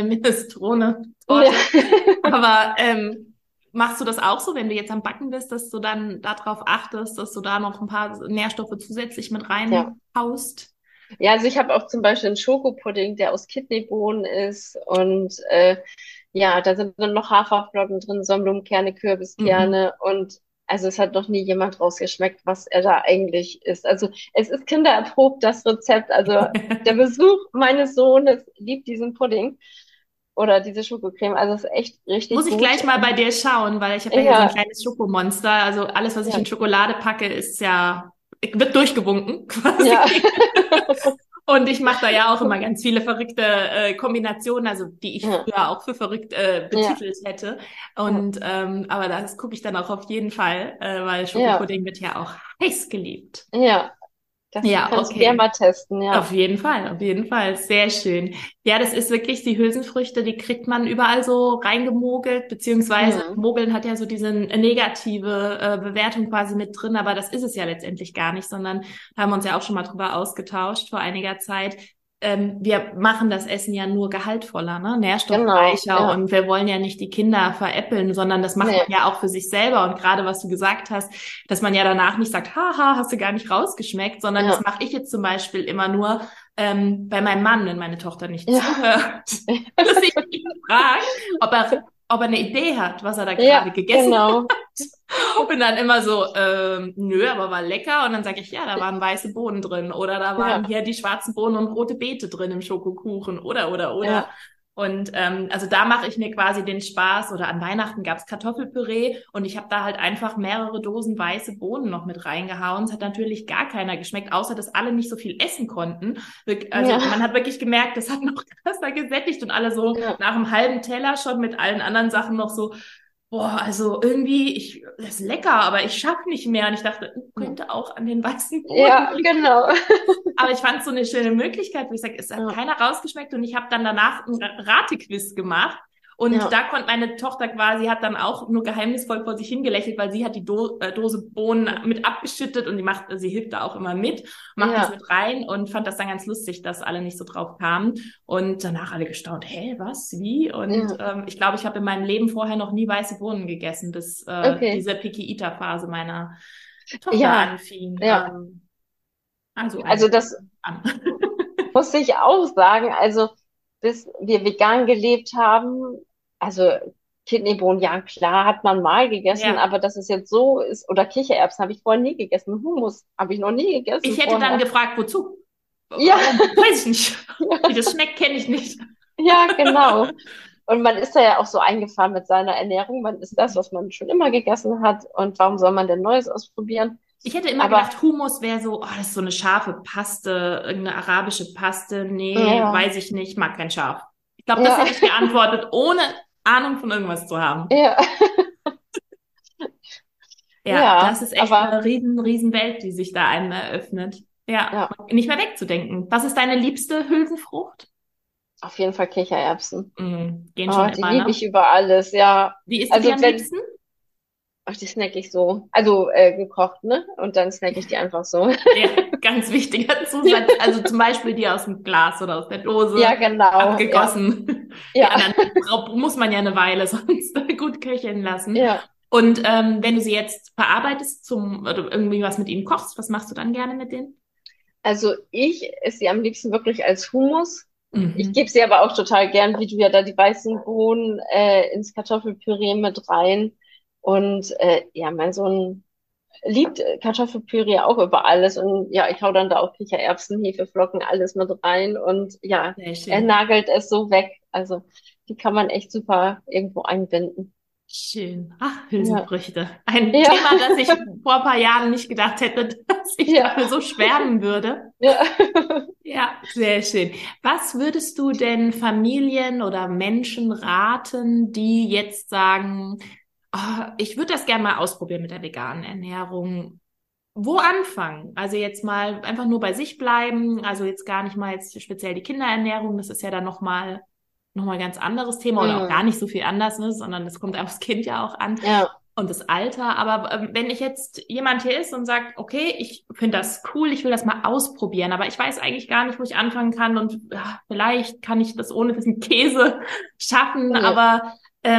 Ja. Minestrone-Torte. Aber machst du das auch so, wenn du jetzt am Backen bist, dass du dann darauf achtest, dass du da noch ein paar Nährstoffe zusätzlich mit Ja. reinhaust? Ja, also ich habe auch zum Beispiel einen Schokopudding, der aus Kidneybohnen ist und ja, da sind dann noch Haferflocken drin, Sonnenblumenkerne, Mhm. Kürbiskerne und also es hat noch nie jemand rausgeschmeckt, was er da eigentlich isst. Also es ist kindererprobt, das Rezept. Also der Besuch meines Sohnes liebt diesen Pudding oder diese Schokocreme. Also es ist echt Muss richtig ich gut. gleich mal bei dir schauen, weil ich habe ja hier so ein Ja, kleines Schokomonster. Also alles, was ich ja, in Schokolade packe, ist ja, wird durchgewunken ja, quasi. Und ich mache da ja auch immer ganz viele verrückte Kombinationen, also die ich ja, früher auch für verrückt ja, betitelt hätte. ja, Und aber das gucke ich dann auch auf jeden Fall, weil ja, Schokopudding wird ja auch heiß geliebt. ja. Das Ja, kannst du gerne okay. mal testen, ja. Auf jeden Fall, auf jeden Fall. Sehr schön. Ja, das ist wirklich die Hülsenfrüchte, die kriegt man überall so reingemogelt, beziehungsweise Mhm. Mogeln hat ja so diese negative Bewertung quasi mit drin, aber das ist es ja letztendlich gar nicht, sondern da haben wir uns ja auch schon mal drüber ausgetauscht vor einiger Zeit. Wir machen das Essen ja nur gehaltvoller, ne? Genau, Nährstoffreicher ja. und wir wollen ja nicht die Kinder veräppeln, sondern das macht man Nee, ja auch für sich selber. Und gerade was du gesagt hast, dass man ja danach nicht sagt, haha, hast du gar nicht rausgeschmeckt, sondern das ja, mache ich jetzt zum Beispiel immer nur bei meinem Mann, wenn meine Tochter nicht ja, zuhört, dass ich ihn frage, ob er eine Idee hat, was er da ja, gerade gegessen genau. hat. Und dann immer so, nö, aber war lecker. Und dann sage ich, ja, da waren weiße Bohnen drin oder da waren Ja, hier die schwarzen Bohnen und rote Beete drin im Schokokuchen oder. ja, Und also da mache ich mir quasi den Spaß. Oder an Weihnachten gab's Kartoffelpüree und ich habe da halt einfach mehrere Dosen weiße Bohnen noch mit reingehauen. Es hat natürlich gar keiner geschmeckt, außer dass alle nicht so viel essen konnten. Also ja, man hat wirklich gemerkt, das hat noch krasser gesättigt und alle so ja, nach einem halben Teller schon mit allen anderen Sachen noch so, boah, also irgendwie, das ist lecker, aber ich schaffe nicht mehr. Und ich dachte, könnte auch an den weißen Bohnen ja, liegen. genau. Aber ich fand es so eine schöne Möglichkeit, wo ich sage, es hat Ja, keiner rausgeschmeckt und ich habe dann danach einen Ratequiz gemacht. Und ja, da konnte meine Tochter quasi, hat dann auch nur geheimnisvoll vor sich hingelächelt, weil sie hat die Dose Bohnen mit abgeschüttet und sie hilft da auch immer mit, macht das ja, mit rein und fand das dann ganz lustig, dass alle nicht so drauf kamen. Und danach alle gestaunt, hä, was, wie? Und ja, ich glaube, ich habe in meinem Leben vorher noch nie weiße Bohnen gegessen, bis okay. diese Picky-Eater-Phase meiner Tochter Ja, anfing. ja. Also Also eigentlich das an. muss ich auch sagen. Also bis wir vegan gelebt haben, also Kidneybohnen, ja klar, hat man mal gegessen, Ja. aber dass es jetzt so ist, oder Kichererbsen habe ich vorher nie gegessen, Hummus habe ich noch nie Ich gegessen hätte dann vorher. gefragt, wozu? Ja, Warum? Weiß ich nicht. Wie das schmeckt, kenne ich nicht. ja, genau. Und man ist da ja auch so eingefahren mit seiner Ernährung. Man isst das, was man schon immer gegessen hat. Und warum soll man denn Neues ausprobieren? Ich hätte immer Aber gedacht, Hummus wäre so, oh, das ist so eine scharfe Paste, irgendeine arabische Paste. Nee, ja, weiß ich nicht, mag kein Scharf. Ich glaube, das ja, hätte ich geantwortet, ohne Ahnung von irgendwas zu haben. ja, Ja, das ja, ist echt aber eine riesen Welt, die sich da einem eröffnet. Ja, ja, nicht mehr wegzudenken. Was ist deine liebste Hülsenfrucht? auf jeden Fall Kichererbsen. Gehen schon Oh, die immer, liebe ne? ich über alles, ja. Wie isst du die Also am wenn, liebsten? ach, die snack ich so. Also gekocht, ne? Und dann snack ich die einfach so. Ja, ganz wichtiger Zusatz. Also zum Beispiel die aus dem Glas oder aus der Ja, Dose, genau, ja, abgegossen. Die ja, anderen muss man ja eine Weile sonst gut köcheln lassen. ja. Und wenn du sie jetzt verarbeitest oder irgendwie was mit ihnen kochst, was machst du dann gerne mit denen? Also ich esse sie am liebsten wirklich als Hummus. Ich Mhm. gebe sie aber auch total gern, wie du ja da die weißen Bohnen ins Kartoffelpüree mit rein. Und ja, mein Sohn liebt Kartoffelpüree auch über alles. Und ja, ich hau dann da auch Kichererbsen, Hefeflocken, alles mit rein. Und ja, Sehr er schön. nagelt es so weg. Also die kann man echt super irgendwo einbinden. Schön. Ach, Ja, Hülsenfrüchte. Ein ja, Thema, das ich vor ein paar Jahren nicht gedacht hätte, dass ich dafür ja, so schwärmen würde. ja. Ja, sehr schön. Was würdest du denn Familien oder Menschen raten, die jetzt sagen, ah, ich würde das gerne mal ausprobieren mit der veganen Ernährung? Wo anfangen? Also jetzt mal einfach nur bei sich bleiben, also jetzt gar nicht mal jetzt speziell die Kinderernährung, das ist ja dann noch mal ganz anderes Thema oder auch gar Hm, nicht so viel anders, ne, sondern das kommt aufs Kind ja auch an ja, und das Alter. Aber wenn ich jetzt jemand hier ist und sagt, okay, ich finde das cool, ich will das mal ausprobieren, aber ich weiß eigentlich gar nicht, wo ich anfangen kann und ja, vielleicht kann ich das ohne diesen Käse schaffen, ja. aber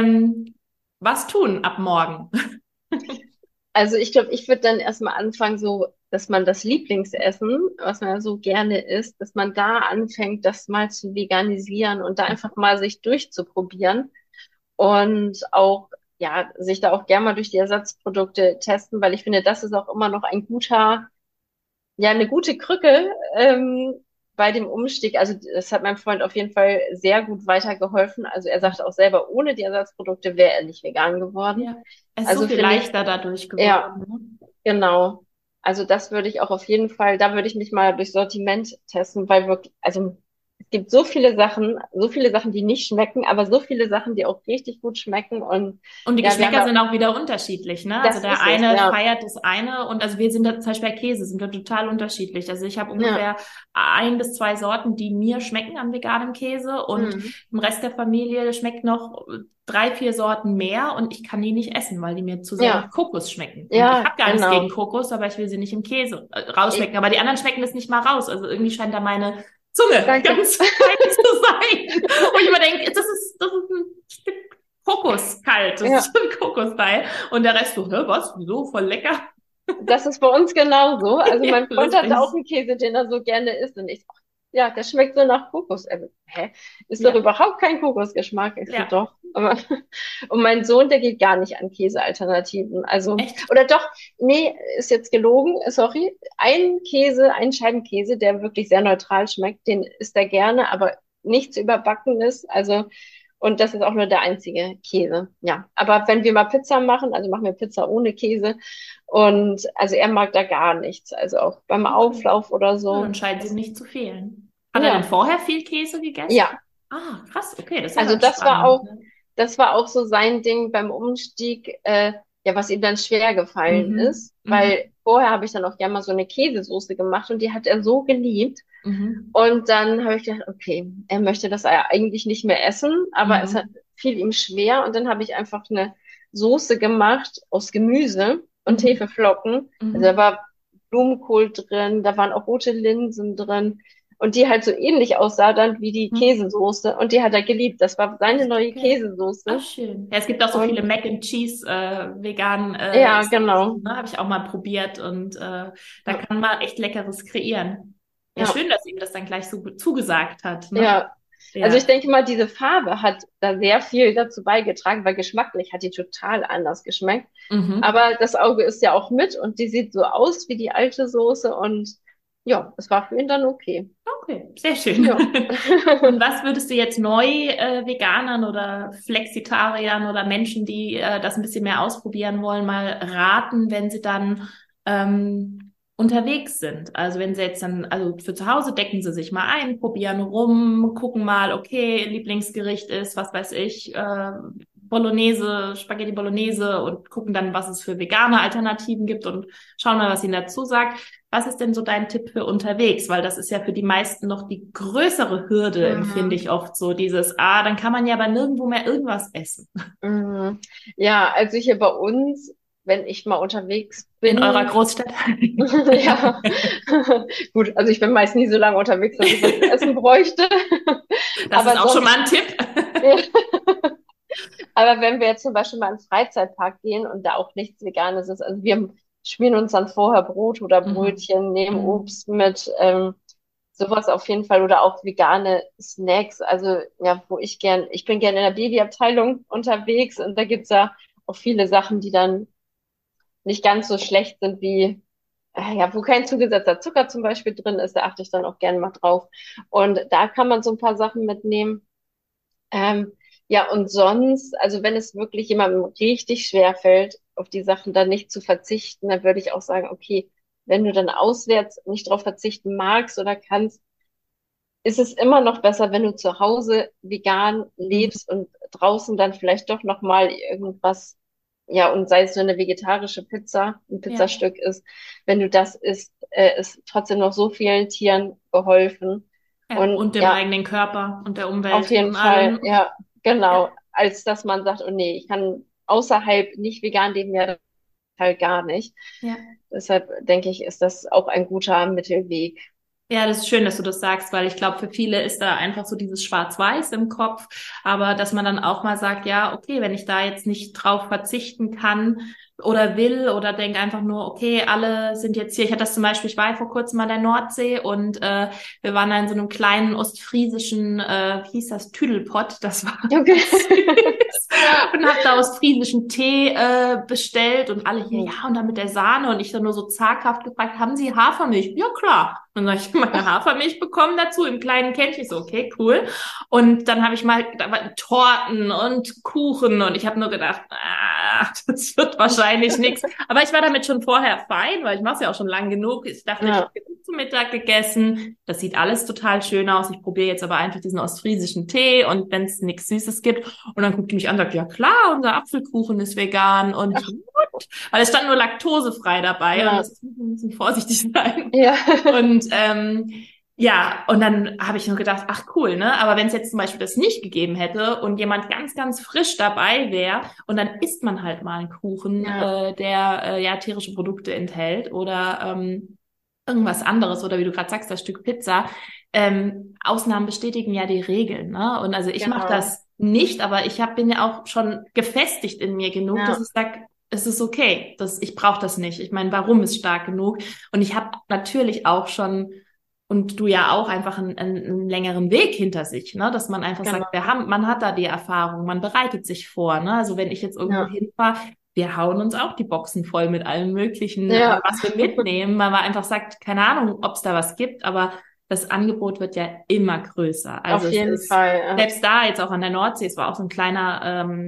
was tun ab morgen? Also ich glaube, ich würde dann erstmal anfangen, so, dass man das Lieblingsessen, was man ja so gerne isst, dass man da anfängt, das mal zu veganisieren und da einfach mal sich durchzuprobieren und auch, ja, sich da auch gerne mal durch die Ersatzprodukte testen, weil ich finde, das ist auch immer noch ein guter, ja, eine gute Krücke bei dem Umstieg. Also das hat meinem Freund auf jeden Fall sehr gut weitergeholfen. Also er sagt auch selber, ohne die Ersatzprodukte wäre er nicht vegan geworden. Ja, es ist so Also viel finde ich, leichter dadurch ja. geworden. Ne? Genau. Also das würde ich auch auf jeden Fall, da würde ich mich mal durch Sortiment testen, weil wirklich, also es gibt so viele Sachen, die nicht schmecken, aber so viele Sachen, die auch richtig gut schmecken. Und Und die ja, wir haben Geschmäcker ja, sind auch wieder unterschiedlich, ne? Also das der ist es, eine ja. feiert das eine und also wir sind da zum Beispiel bei Käse, sind wir total unterschiedlich. Also ich habe Ja. ungefähr 1 bis 2 Sorten, die mir schmecken an veganem Käse und Mhm. im Rest der Familie schmeckt noch 3, 4 Sorten mehr und ich kann die nicht essen, weil die mir zu sehr nach Ja, Kokos schmecken. Und ich ja, habe gar nichts gegen genau. Kokos, aber ich will sie nicht im Käse rausschmecken. Ich, Aber die anderen schmecken das nicht mal raus. Also irgendwie scheint da meine Zunge danke. ganz fein zu sein. Und ich immer denke, das ist ein Stück Kokos kalt, das Ja, ist ein Kokosteil. Und der Rest so, hä, was? Wieso? Voll lecker. das ist bei uns genauso. Also mein Freund hat auch Lustig. einen Käse, den er so gerne isst. Und ich, ja, der schmeckt so nach Kokos. Hä? Ist doch Ja, überhaupt kein Kokosgeschmack. Ich so, ja, doch. Aber, und mein Sohn, der geht gar nicht an Käsealternativen. Also, echt. oder doch, nee, ist jetzt gelogen, sorry. Ein Käse, ein Scheibenkäse, der wirklich sehr neutral schmeckt, den isst er gerne, aber nichts Überbackenes. Also, und das ist auch nur der einzige Käse. Ja, aber wenn wir mal Pizza machen, also machen wir Pizza ohne Käse, und also er mag da gar nichts. Also auch beim Okay. Auflauf oder Ja, so. dann scheint sie Das, nicht zu fehlen. Hat er denn ja, vorher viel Käse gegessen? ja. Ah, krass, okay, das ist ja Also dann spannend. Ne? das war auch so sein Ding beim Umstieg, ja, was ihm dann schwer gefallen Mhm, ist. mhm, Weil vorher habe ich dann auch gerne mal so eine Käsesoße gemacht und die hat er so geliebt. mhm, Und dann habe ich gedacht, okay, er möchte das ja eigentlich nicht mehr essen, aber es hat, mhm, fiel ihm schwer. Und dann habe ich einfach eine Soße gemacht aus Gemüse und mhm, Hefeflocken. Also da mhm. war Blumenkohl drin, da waren auch rote Linsen drin. Und die halt so ähnlich aussah dann wie die Mhm. Käsesoße. Und die hat er geliebt. Das war seine Echt, neue okay. Ach, Käsesoße. schön. Ja, es gibt auch so viele Und Mac and Cheese vegan ja, genau. Soßen, ne? Habe ich auch mal probiert und da Ja, kann man echt Leckeres kreieren. Ja, ja, schön, dass ihm das dann gleich so gut zugesagt hat, ne? ja. Also Ja. ich denke mal, diese Farbe hat da sehr viel dazu beigetragen, weil geschmacklich hat die total anders geschmeckt. Mhm. Aber das Auge ist ja auch mit und die sieht so aus wie die alte Soße und ja, es war für ihn dann okay. Okay, sehr schön. Ja. Und was würdest du jetzt neu Veganern oder Flexitariern oder Menschen, die das ein bisschen mehr ausprobieren wollen, mal raten, wenn sie dann unterwegs sind? Also wenn sie jetzt dann, also für zu Hause decken sie sich mal ein, probieren rum, gucken mal, okay, Lieblingsgericht ist, was weiß ich, Bolognese, Spaghetti Bolognese und gucken dann, was es für vegane Alternativen gibt und schauen mal, was ihnen dazu sagt. Was ist denn so dein Tipp für unterwegs? Weil das ist ja für die meisten noch die größere Hürde, empfinde Mhm. ich oft so. Dieses, dann kann man ja aber nirgendwo mehr irgendwas essen. Mhm. Ja, also hier bei uns, wenn ich mal unterwegs In eurer bin, Großstadt. ja, gut, also ich bin meist nie so lange unterwegs, dass ich was zu essen bräuchte. Das ist Aber auch schon sonst, mal ein Tipp. ja. Aber wenn wir jetzt zum Beispiel mal in den Freizeitpark gehen und da auch nichts Veganes ist, also wir schmieren uns dann vorher Brot oder Mhm. Brötchen, nehmen Mhm. Obst mit, sowas auf jeden Fall oder auch vegane Snacks. Also ja, ich bin gern in der Babyabteilung unterwegs und da gibt's ja auch viele Sachen, die dann nicht ganz so schlecht sind wie, ja, wo kein zugesetzter Zucker zum Beispiel drin ist, da achte ich dann auch gerne mal drauf. Und da kann man so ein paar Sachen mitnehmen. Ähm, ja, und sonst, also wenn es wirklich jemandem richtig schwer fällt, auf die Sachen dann nicht zu verzichten, dann würde ich auch sagen, okay, wenn du dann auswärts nicht drauf verzichten magst oder kannst, ist es immer noch besser, wenn du zu Hause vegan Mhm. lebst und draußen dann vielleicht doch noch mal irgendwas, ja, und sei es nur eine vegetarische Pizza, ein Ja. Pizzastück ist, wenn du das isst, ist trotzdem noch so vielen Tieren geholfen. Ja. Und Und dem ja, eigenen Körper und der auf Umwelt jeden und Fall, allem. ja, Ja. genau, als dass man sagt, oh nee, ich kann außerhalb nicht vegan leben, ja, das halt gar nicht. Ja. Deshalb denke ich, ist das auch ein guter Mittelweg. Ja, das ist schön, dass du das sagst, weil ich glaube, für viele ist da einfach so dieses Schwarz-Weiß im Kopf, aber dass man dann auch mal sagt, ja, okay, wenn ich da jetzt nicht drauf verzichten kann oder will oder denke einfach nur, okay, alle sind jetzt hier. Ich hatte das zum Beispiel, ich war ja vor kurzem an der Nordsee und wir waren da in so einem kleinen ostfriesischen, wie hieß das, Tüdelpott, das war Okay. ganz süß und habe da ostfriesischen Tee bestellt und alle hier, ja, und dann mit der Sahne und ich dann nur so zaghaft gefragt, haben Sie Hafermilch? Ja, klar. Dann habe ich meine Hafermilch bekommen dazu im kleinen Kännchen. Ich so, okay, cool. Und dann habe ich mal da waren Torten und Kuchen und ich habe nur gedacht, das wird wahrscheinlich nichts. Aber ich war damit schon vorher fein, weil ich mache es ja auch schon lang genug. Ich dachte, ich Ja, habe genug zum Mittag gegessen. Das sieht alles total schön aus. Ich probiere jetzt aber einfach diesen ostfriesischen Tee und wenn es nichts Süßes gibt. Und dann guckt die mich an und sagt, ja klar, unser Apfelkuchen ist vegan. Und ich, what? Weil es stand nur laktosefrei dabei und ja, das ist ein bisschen vorsichtig sein. ja. Und ja, und dann habe ich nur gedacht, ach cool, ne? Aber wenn es jetzt zum Beispiel das nicht gegeben hätte und jemand ganz, ganz frisch dabei wäre und dann isst man halt mal einen Kuchen, Ja, der ja tierische Produkte enthält oder irgendwas anderes oder wie du gerade sagst, das Stück Pizza. Ausnahmen bestätigen ja die Regeln, ne? Und also ich mache genau. das nicht, aber bin ja auch schon gefestigt in mir genug, dass Ja, ich sage, es ist okay, ich brauche das nicht. Ich meine, warum ist stark genug? Und ich habe natürlich auch schon und du ja auch einfach einen längeren Weg hinter sich, ne? Dass man einfach sagt, genau. man hat da die Erfahrung, man bereitet sich vor, ne? Also wenn ich jetzt irgendwo Ja, hinfahre, wir hauen uns auch die Boxen voll mit allem Möglichen, ja, was wir mitnehmen, weil man einfach sagt, keine Ahnung, ob es da was gibt, aber das Angebot wird ja immer größer. Also auf es jeden ist Fall. Ja. selbst da jetzt auch an der Nordsee, es war auch so ein kleiner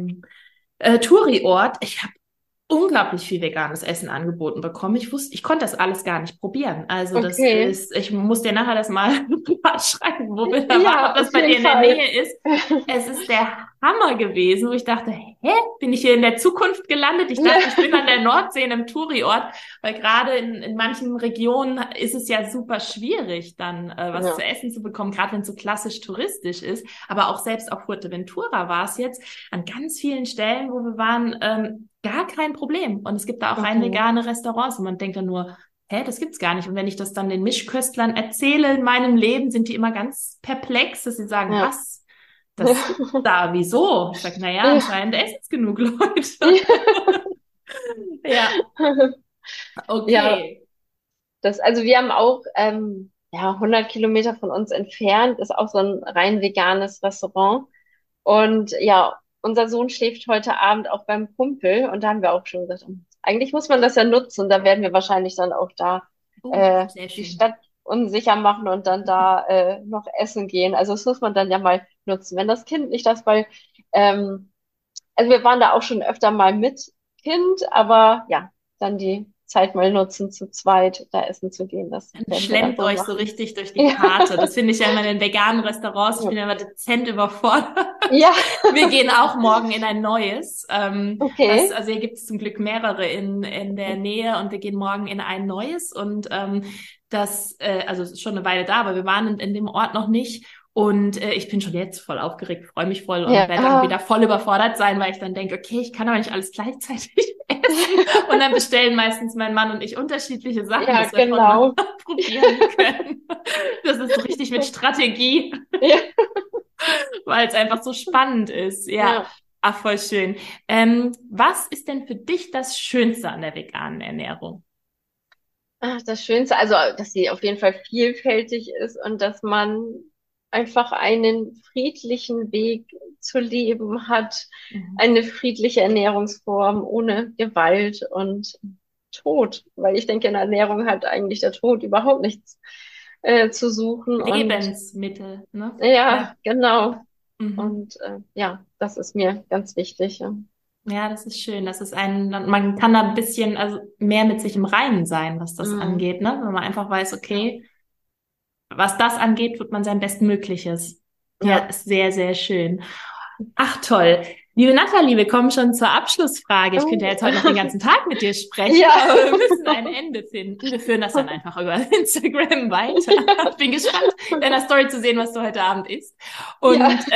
Touri-Ort. Ich habe unglaublich viel veganes Essen angeboten bekommen. Ich konnte das alles gar nicht probieren. Also Okay. ich muss dir nachher das mal privat schreiben, wo wir da waren, ob Ja, das auf bei dir jeden in der Fall. Nähe ist. Es ist der Hammer gewesen, wo ich dachte, hä, bin ich hier in der Zukunft gelandet? Ich dachte, ich bin an der Nordsee in einem Touri-Ort, weil gerade in manchen Regionen ist es ja super schwierig, dann was zu Ja, essen zu bekommen, gerade wenn es so klassisch touristisch ist. Aber auch selbst auf Fuerteventura war es jetzt an ganz vielen Stellen, wo wir waren, gar kein Problem. Und es gibt da auch rein okay. vegane Restaurants und man denkt dann nur, hä, das gibt's gar nicht. Und wenn ich das dann den Mischköstlern erzähle in meinem Leben, sind die immer ganz perplex, dass sie sagen, Ja. was? Das gibt's da, wieso? Ich sage, naja, Ja. anscheinend essen es genug Leute. Ja, Ja, okay. also wir haben auch ja, 100 Kilometer von uns entfernt ist auch so ein rein veganes Restaurant. Und ja, unser Sohn schläft heute Abend auch beim Kumpel und da haben wir auch schon gesagt, eigentlich muss man das ja nutzen. Da werden wir wahrscheinlich dann auch da Oh, sehr die schön. Stadt unsicher machen und dann da noch essen gehen. Also das muss man dann ja mal nutzen. Wenn das Kind nicht das, weil, also wir waren da auch schon öfter mal mit Kind, aber ja, dann die Zeit mal nutzen, zu zweit da essen zu gehen. Das Dann werden wir dann schlemmt wohl euch so machen. richtig durch die Karte. Das finde ich ja immer in den veganen Restaurants. Ich Ja, bin ja immer dezent überfordert. ja, Wir gehen auch morgen in ein neues. okay. Also hier gibt es zum Glück mehrere in der Nähe und wir gehen morgen in ein neues und also es ist schon eine Weile da, aber wir waren in dem Ort noch nicht. Und ich bin schon jetzt voll aufgeregt, freue mich voll und werde dann Ja, wieder voll überfordert sein, weil ich dann denke, okay, ich kann aber nicht alles gleichzeitig essen. Und dann bestellen meistens mein Mann und ich unterschiedliche Sachen, ja, dass wir voll mal genau. probieren können. Das ist so richtig mit Strategie, Ja, weil es einfach so spannend ist. Ja, ja. ach, voll schön. Was ist denn für dich das Schönste an der veganen Ernährung? Ach, das Schönste, also, dass sie auf jeden Fall vielfältig ist und dass man einfach einen friedlichen Weg zu leben hat, Mhm. eine friedliche Ernährungsform ohne Gewalt und Tod, weil ich denke, in der Ernährung hat eigentlich der Tod überhaupt nichts zu suchen und Lebensmittel, ne? Ja. ja, genau. Mhm. Und ja, das ist mir ganz wichtig. Ja. Ja, das ist schön. Das ist man kann da ein bisschen, also mehr mit sich im Reinen sein, was das Mm, angeht, ne? Wenn man einfach weiß, ja, okay, was das angeht, tut man sein Bestmögliches. Ja, ja. ist sehr, sehr schön. Ach, toll. Liebe Nathalie, wir kommen schon zur Abschlussfrage. Ich könnte ja Oh. jetzt heute noch den ganzen Tag mit dir sprechen, Ja. aber wir müssen ein Ende finden. Wir führen das dann einfach über Instagram weiter. Ich bin gespannt, in deiner Story zu sehen, was du heute Abend isst. Ja. Und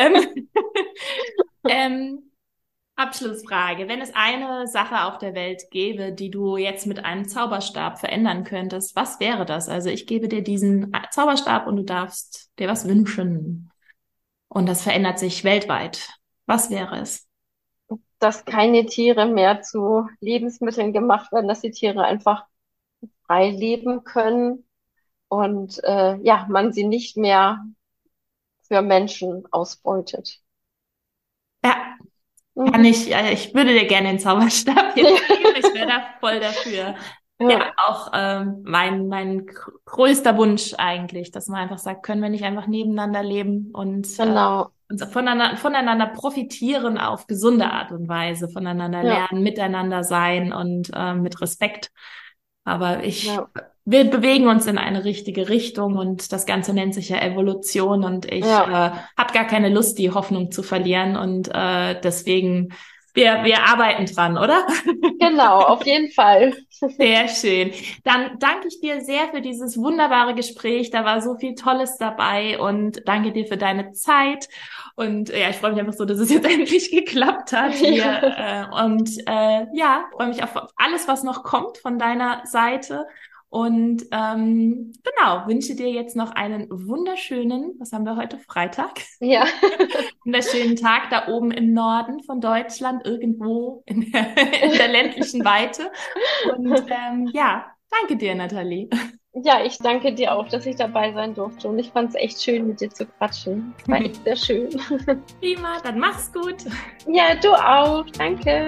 ähm, Abschlussfrage. Wenn es eine Sache auf der Welt gäbe, die du jetzt mit einem Zauberstab verändern könntest, was wäre das? Also ich gebe dir diesen Zauberstab und du darfst dir was wünschen. Und das verändert sich weltweit. Was wäre es? Dass keine Tiere mehr zu Lebensmitteln gemacht werden, dass die Tiere einfach frei leben können und ja, man sie nicht mehr für Menschen ausbeutet. Ja, kann Mhm. ich, ich würde dir gerne den Zauberstab jetzt geben. Ich wäre da voll dafür. Ja, Ja, auch mein größter Wunsch eigentlich, dass man einfach sagt, können wir nicht einfach nebeneinander leben und genau. uns voneinander profitieren auf gesunde Art und Weise, voneinander Ja, lernen, miteinander sein und mit Respekt. Aber ja, wir bewegen uns in eine richtige Richtung und das Ganze nennt sich ja Evolution und ich ja, habe gar keine Lust, die Hoffnung zu verlieren und deswegen, wir arbeiten dran, oder? genau, auf jeden Fall. Sehr schön. Dann danke ich dir sehr für dieses wunderbare Gespräch. Da war so viel Tolles dabei und danke dir für deine Zeit. Und ja, ich freue mich einfach so, dass es jetzt endlich geklappt hat hier. Ja, Ja, freue mich auf alles, was noch kommt von deiner Seite. Und genau, wünsche dir jetzt noch einen wunderschönen, was haben wir heute, Freitag? ja, Wunderschönen Tag da oben im Norden von Deutschland, irgendwo in der ländlichen Weite. Und ja, danke dir, Nathalie. ja, ich danke dir auch, dass ich dabei sein durfte und ich fand es echt schön, mit dir zu quatschen. War echt sehr schön. Prima, dann mach's gut. Ja, du auch. Danke.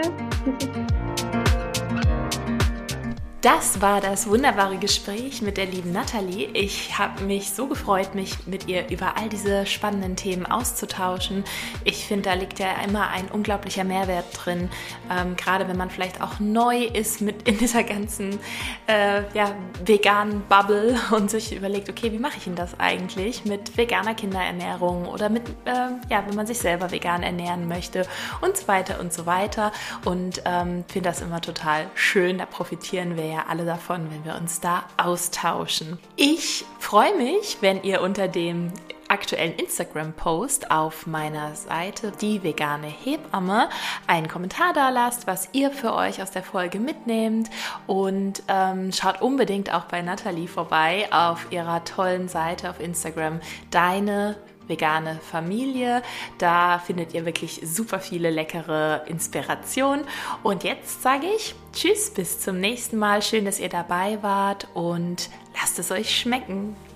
Das war das wunderbare Gespräch mit der lieben Nathalie. Ich habe mich so gefreut, mich mit ihr über all diese spannenden Themen auszutauschen. Ich finde, da liegt ja immer ein unglaublicher Mehrwert drin, gerade wenn man vielleicht auch neu ist mit in dieser ganzen ja, veganen Bubble und sich überlegt, okay, wie mache ich denn das eigentlich mit veganer Kinderernährung oder mit, ja, wenn man sich selber vegan ernähren möchte und so weiter und so weiter. Und finde das immer total schön, da profitieren wir ja alle davon, wenn wir uns da austauschen. Ich freue mich, wenn ihr unter dem aktuellen Instagram-Post auf meiner Seite Die vegane Hebamme einen Kommentar da lasst, was ihr für euch aus der Folge mitnehmt und schaut unbedingt auch bei Nathalie vorbei auf ihrer tollen Seite auf Instagram Deine vegane Familie. Da findet ihr wirklich super viele leckere Inspirationen. Und jetzt sage ich Tschüss, bis zum nächsten Mal. Schön, dass ihr dabei wart und lasst es euch schmecken.